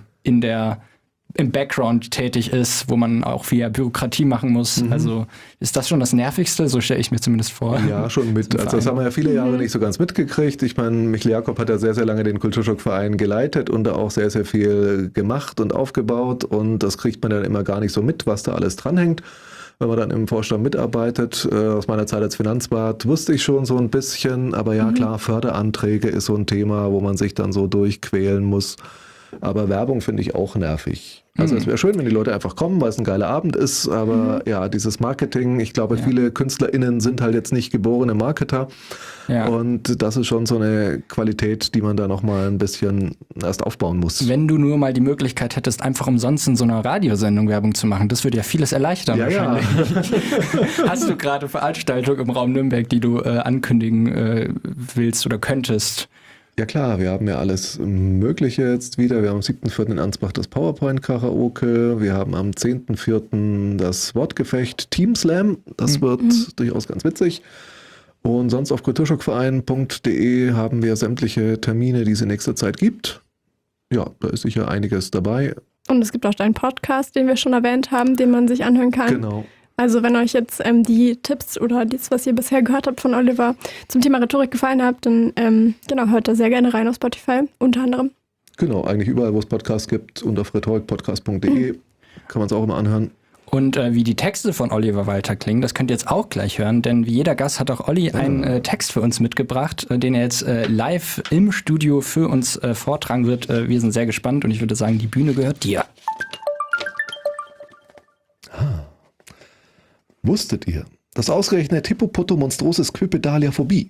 im Background tätig ist, wo man auch viel Bürokratie machen muss? Also ist das schon das Nervigste? So stelle ich mir zumindest vor. Ja, schon mit. Also das haben wir ja viele Jahre nicht so ganz mitgekriegt. Ich meine, Michel Jakob hat ja sehr, sehr lange den Kulturschockverein geleitet und da auch sehr, sehr viel gemacht und aufgebaut und das kriegt man dann immer gar nicht so mit, was da alles dranhängt. Wenn man dann im Vorstand mitarbeitet, aus meiner Zeit als Finanzwart, wusste ich schon so ein bisschen, aber ja klar, Förderanträge ist so ein Thema, wo man sich dann so durchquälen muss. Aber Werbung finde ich auch nervig. Also es wäre schön, wenn die Leute einfach kommen, weil es ein geiler Abend ist, aber ja, dieses Marketing, ich glaube, viele KünstlerInnen sind halt jetzt nicht geborene Marketer und das ist schon so eine Qualität, die man da nochmal ein bisschen erst aufbauen muss. Wenn du nur mal die Möglichkeit hättest, einfach umsonst in so einer Radiosendung Werbung zu machen, das würde ja vieles erleichtern wahrscheinlich. Ja. Hast du gerade Veranstaltungen im Raum Nürnberg, die du ankündigen willst oder könntest? Ja klar, wir haben ja alles Mögliche jetzt wieder. Wir haben am 7.4. in Ansbach das PowerPoint-Karaoke. Wir haben am 10.4. das Wortgefecht Team Slam. Das wird durchaus ganz witzig. Und sonst auf kulturschockverein.de haben wir sämtliche Termine, die es in nächster Zeit gibt. Ja, da ist sicher einiges dabei. Und es gibt auch einen Podcast, den wir schon erwähnt haben, den man sich anhören kann. Genau. Also wenn euch jetzt die Tipps oder das, was ihr bisher gehört habt von Oliver zum Thema Rhetorik gefallen hat, dann hört da sehr gerne rein auf Spotify, unter anderem. Genau, eigentlich überall, wo es Podcasts gibt und auf rhetorikpodcast.de kann man es auch immer anhören. Und wie die Texte von Oliver Walter klingen, das könnt ihr jetzt auch gleich hören, denn wie jeder Gast hat auch Olli einen Text für uns mitgebracht, den er jetzt live im Studio für uns vortragen wird. Wir sind sehr gespannt und ich würde sagen, die Bühne gehört dir. Wusstet ihr, dass ausgerechnet Hippopotomonstrosis Quipedaliaphobie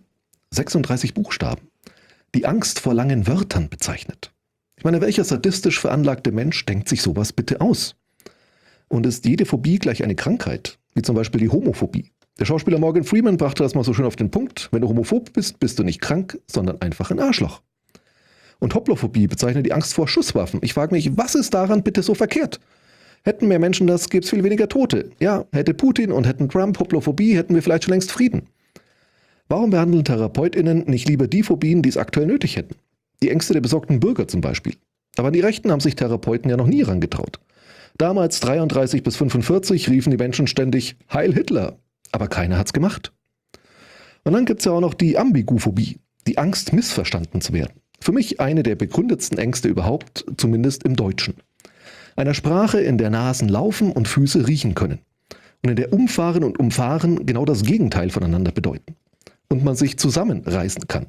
36 Buchstaben die Angst vor langen Wörtern bezeichnet? Ich meine, welcher sadistisch veranlagte Mensch denkt sich sowas bitte aus? Und ist jede Phobie gleich eine Krankheit, wie zum Beispiel die Homophobie? Der Schauspieler Morgan Freeman brachte das mal so schön auf den Punkt. Wenn du homophob bist, bist du nicht krank, sondern einfach ein Arschloch. Und Hoplophobie bezeichnet die Angst vor Schusswaffen. Ich frage mich, was ist daran bitte so verkehrt? Hätten mehr Menschen das, gäbe es viel weniger Tote. Ja, hätte Putin und hätten Trump Hoplophobie, hätten wir vielleicht schon längst Frieden. Warum behandeln TherapeutInnen nicht lieber die Phobien, die es aktuell nötig hätten? Die Ängste der besorgten Bürger zum Beispiel. Aber an die Rechten haben sich Therapeuten ja noch nie herangetraut. Damals, 33 bis 45, riefen die Menschen ständig Heil Hitler. Aber keiner hat's gemacht. Und dann gibt's ja auch noch die Ambiguphobie, die Angst, missverstanden zu werden. Für mich eine der begründetsten Ängste überhaupt, zumindest im Deutschen. Einer Sprache, in der Nasen laufen und Füße riechen können. Und in der Umfahren und Umfahren genau das Gegenteil voneinander bedeuten. Und man sich zusammenreißen kann.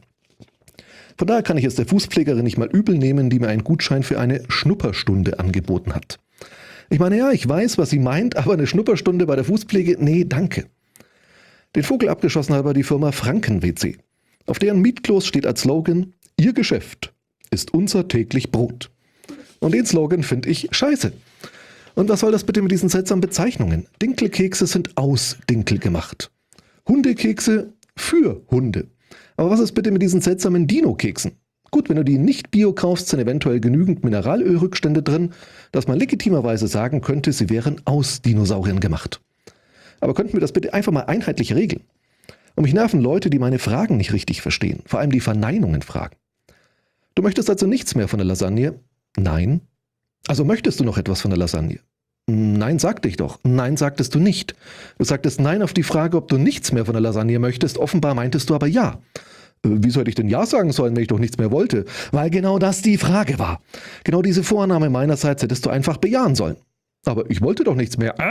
Von daher kann ich es der Fußpflegerin nicht mal übel nehmen, die mir einen Gutschein für eine Schnupperstunde angeboten hat. Ich meine, ja, ich weiß, was sie meint, aber eine Schnupperstunde bei der Fußpflege, nee, danke. Den Vogel abgeschossen hat aber die Firma Franken-WC. Auf deren Mietklos steht als Slogan, Ihr Geschäft ist unser täglich Brot. Und den Slogan finde ich scheiße. Und was soll das bitte mit diesen seltsamen Bezeichnungen? Dinkelkekse sind aus Dinkel gemacht. Hundekekse für Hunde. Aber was ist bitte mit diesen seltsamen Dino-Keksen? Gut, wenn du die nicht Bio kaufst, sind eventuell genügend Mineralölrückstände drin, dass man legitimerweise sagen könnte, sie wären aus Dinosauriern gemacht. Aber könnten wir das bitte einfach mal einheitlich regeln? Und mich nerven Leute, die meine Fragen nicht richtig verstehen, vor allem die Verneinungen fragen. Du möchtest also nichts mehr von der Lasagne? Nein. Also möchtest du noch etwas von der Lasagne? Nein, sagte ich doch. Nein, sagtest du nicht. Du sagtest Nein auf die Frage, ob du nichts mehr von der Lasagne möchtest. Offenbar meintest du aber Ja. Wie soll ich denn Ja sagen sollen, wenn ich doch nichts mehr wollte? Weil genau das die Frage war. Genau diese Vorannahme meinerseits hättest du einfach bejahen sollen. Aber ich wollte doch nichts mehr.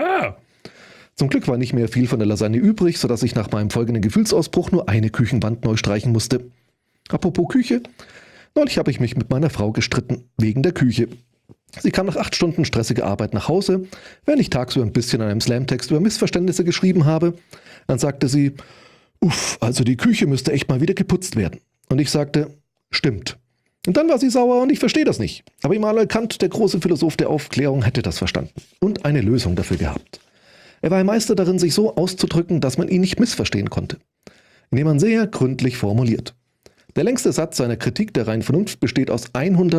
Zum Glück war nicht mehr viel von der Lasagne übrig, sodass ich nach meinem folgenden Gefühlsausbruch nur eine Küchenwand neu streichen musste. Apropos Küche. Neulich habe ich mich mit meiner Frau gestritten, wegen der Küche. Sie kam nach 8 Stunden stressiger Arbeit nach Hause, während ich tagsüber ein bisschen an einem Slamtext über Missverständnisse geschrieben habe. Dann sagte sie, also die Küche müsste echt mal wieder geputzt werden. Und ich sagte, stimmt. Und dann war sie sauer und ich verstehe das nicht. Aber Immanuel Kant, der große Philosoph der Aufklärung, hätte das verstanden und eine Lösung dafür gehabt. Er war ein Meister darin, sich so auszudrücken, dass man ihn nicht missverstehen konnte. Indem man sehr gründlich formuliert. Der längste Satz seiner Kritik der reinen Vernunft besteht aus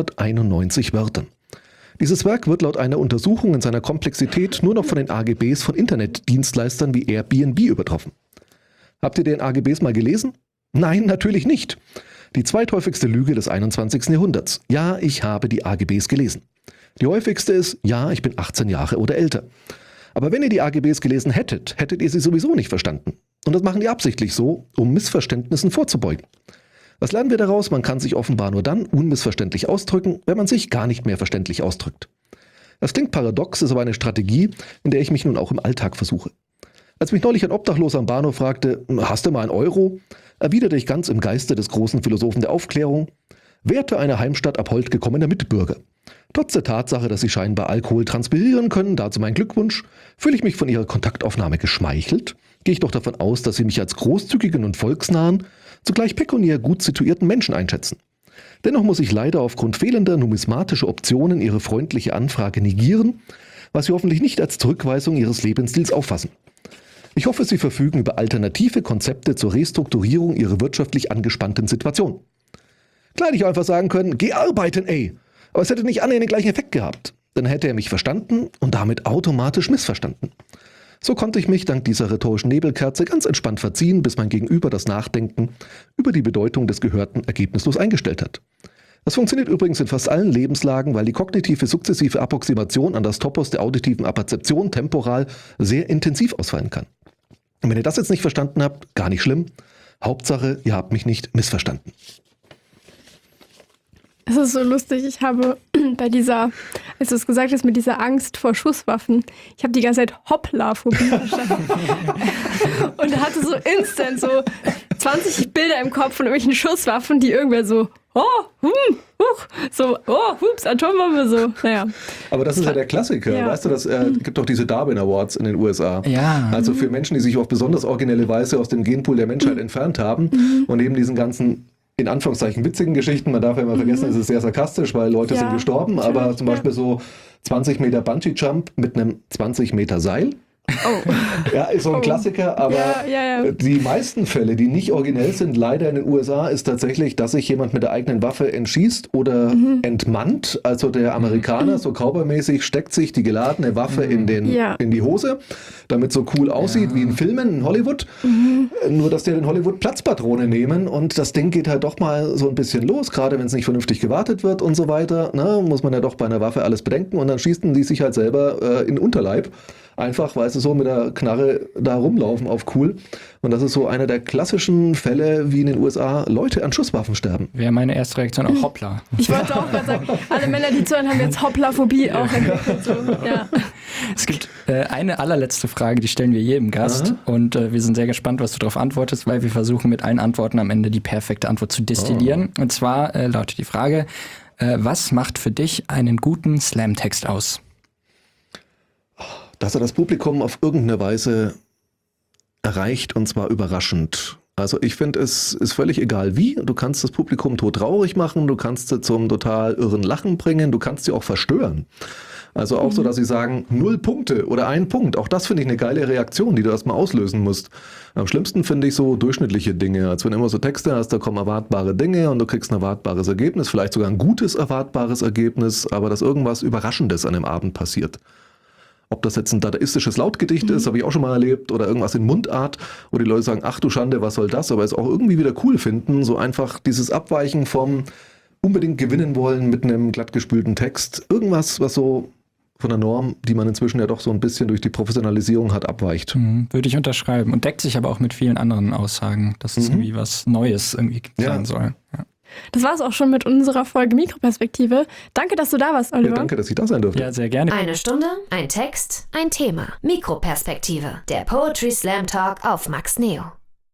191 Wörtern. Dieses Werk wird laut einer Untersuchung in seiner Komplexität nur noch von den AGBs von Internetdienstleistern wie Airbnb übertroffen. Habt ihr den AGBs mal gelesen? Nein, natürlich nicht. Die zweithäufigste Lüge des 21. Jahrhunderts. Ja, ich habe die AGBs gelesen. Die häufigste ist, ja, ich bin 18 Jahre oder älter. Aber wenn ihr die AGBs gelesen hättet, hättet ihr sie sowieso nicht verstanden. Und das machen die absichtlich so, um Missverständnissen vorzubeugen. Was lernen wir daraus? Man kann sich offenbar nur dann unmissverständlich ausdrücken, wenn man sich gar nicht mehr verständlich ausdrückt. Das klingt paradox, ist aber eine Strategie, in der ich mich nun auch im Alltag versuche. Als mich neulich ein Obdachloser am Bahnhof fragte, hast du mal einen Euro? Erwiderte ich ganz im Geiste des großen Philosophen der Aufklärung, Werte einer Heimstatt Abhold gekommener Mitbürger. Trotz der Tatsache, dass Sie scheinbar Alkohol transpirieren können, dazu mein Glückwunsch, fühle ich mich von Ihrer Kontaktaufnahme geschmeichelt, gehe ich doch davon aus, dass Sie mich als großzügigen und volksnahen, zugleich pekuniär gut situierten Menschen einschätzen. Dennoch muss ich leider aufgrund fehlender numismatischer Optionen Ihre freundliche Anfrage negieren, was Sie hoffentlich nicht als Zurückweisung Ihres Lebensstils auffassen. Ich hoffe, Sie verfügen über alternative Konzepte zur Restrukturierung Ihrer wirtschaftlich angespannten Situation. Klar hätte ich einfach sagen können, geh arbeiten, ey! Aber es hätte nicht annähernd den gleichen Effekt gehabt. Dann hätte er mich verstanden und damit automatisch missverstanden. So konnte ich mich dank dieser rhetorischen Nebelkerze ganz entspannt verziehen, bis mein Gegenüber das Nachdenken über die Bedeutung des Gehörten ergebnislos eingestellt hat. Das funktioniert übrigens in fast allen Lebenslagen, weil die kognitive sukzessive Approximation an das Topos der auditiven Apperzeption temporal sehr intensiv ausfallen kann. Und wenn ihr das jetzt nicht verstanden habt, gar nicht schlimm. Hauptsache, ihr habt mich nicht missverstanden. Es ist so lustig, ich habe bei dieser, als du es gesagt hast, mit dieser Angst vor Schusswaffen, ich habe die ganze Zeit Hoppla-Phobie verstanden. Und hatte so instant so 20 Bilder im Kopf von irgendwelchen Schusswaffen, die irgendwer so, hups, Atombombe, so, naja. Aber das ist ja der Klassiker, ja. Weißt du, es gibt doch diese Darwin Awards in den USA. Ja. Also für Menschen, die sich auf besonders originelle Weise aus dem Genpool der Menschheit entfernt haben und neben diesen ganzen in Anführungszeichen witzigen Geschichten, man darf ja immer vergessen, es ist sehr sarkastisch, weil Leute sind gestorben, aber zum Beispiel so 20 Meter Bungee-Jump mit einem 20 Meter Seil. Oh. Ja, ist so ein Klassiker, aber die meisten Fälle, die nicht originell sind, leider in den USA, ist tatsächlich, dass sich jemand mit der eigenen Waffe entschießt oder entmannt. Also der Amerikaner, so cowboymäßig, steckt sich die geladene Waffe in die Hose, damit so cool aussieht wie in Filmen in Hollywood. Nur, dass die in Hollywood Platzpatrone nehmen und das Ding geht halt doch mal so ein bisschen los, gerade wenn es nicht vernünftig gewartet wird und so weiter. Na, muss man ja doch bei einer Waffe alles bedenken und dann schießen die sich halt selber in den Unterleib. Einfach, weil sie so mit der Knarre da rumlaufen auf cool. Und das ist so einer der klassischen Fälle, wie in den USA Leute an Schusswaffen sterben. Wäre meine erste Reaktion auch Hoppla. Ich wollte auch gerade sagen, alle Männer, die zuhören, haben jetzt Hoppla-Phobie auch entwickelt. So. Ja. Es gibt eine allerletzte Frage, die stellen wir jedem Gast. Und wir sind sehr gespannt, was du darauf antwortest, weil wir versuchen mit allen Antworten am Ende die perfekte Antwort zu destillieren. Und zwar lautet die Frage, was macht für dich einen guten Slam-Text aus? Dass er das Publikum auf irgendeine Weise erreicht und zwar überraschend. Also ich finde, es ist völlig egal wie. Du kannst das Publikum todtraurig machen, du kannst sie zum total irren Lachen bringen, du kannst sie auch verstören. Also auch so, dass sie sagen, 0 Punkte oder 1 Punkt. Auch das finde ich eine geile Reaktion, die du erstmal auslösen musst. Am schlimmsten finde ich so durchschnittliche Dinge. Als wenn du immer so Texte hast, da kommen erwartbare Dinge und du kriegst ein erwartbares Ergebnis, vielleicht sogar ein gutes erwartbares Ergebnis, aber dass irgendwas Überraschendes an dem Abend passiert. Ob das jetzt ein dadaistisches Lautgedicht ist, habe ich auch schon mal erlebt, oder irgendwas in Mundart, wo die Leute sagen, ach du Schande, was soll das, aber es auch irgendwie wieder cool finden, so einfach dieses Abweichen vom unbedingt gewinnen wollen mit einem glattgespülten Text, irgendwas, was so von der Norm, die man inzwischen ja doch so ein bisschen durch die Professionalisierung hat, abweicht. Würde ich unterschreiben und deckt sich aber auch mit vielen anderen Aussagen, dass es irgendwie was Neues irgendwie sein soll. Ja. Das war es auch schon mit unserer Folge Mikroperspektive. Danke, dass du da warst, Oliver. Ja, danke, dass ich da sein durfte. Ja, sehr gerne. Eine Stunde, ein Text, ein Thema. Mikroperspektive. Der Poetry Slam Talk auf Max Neo.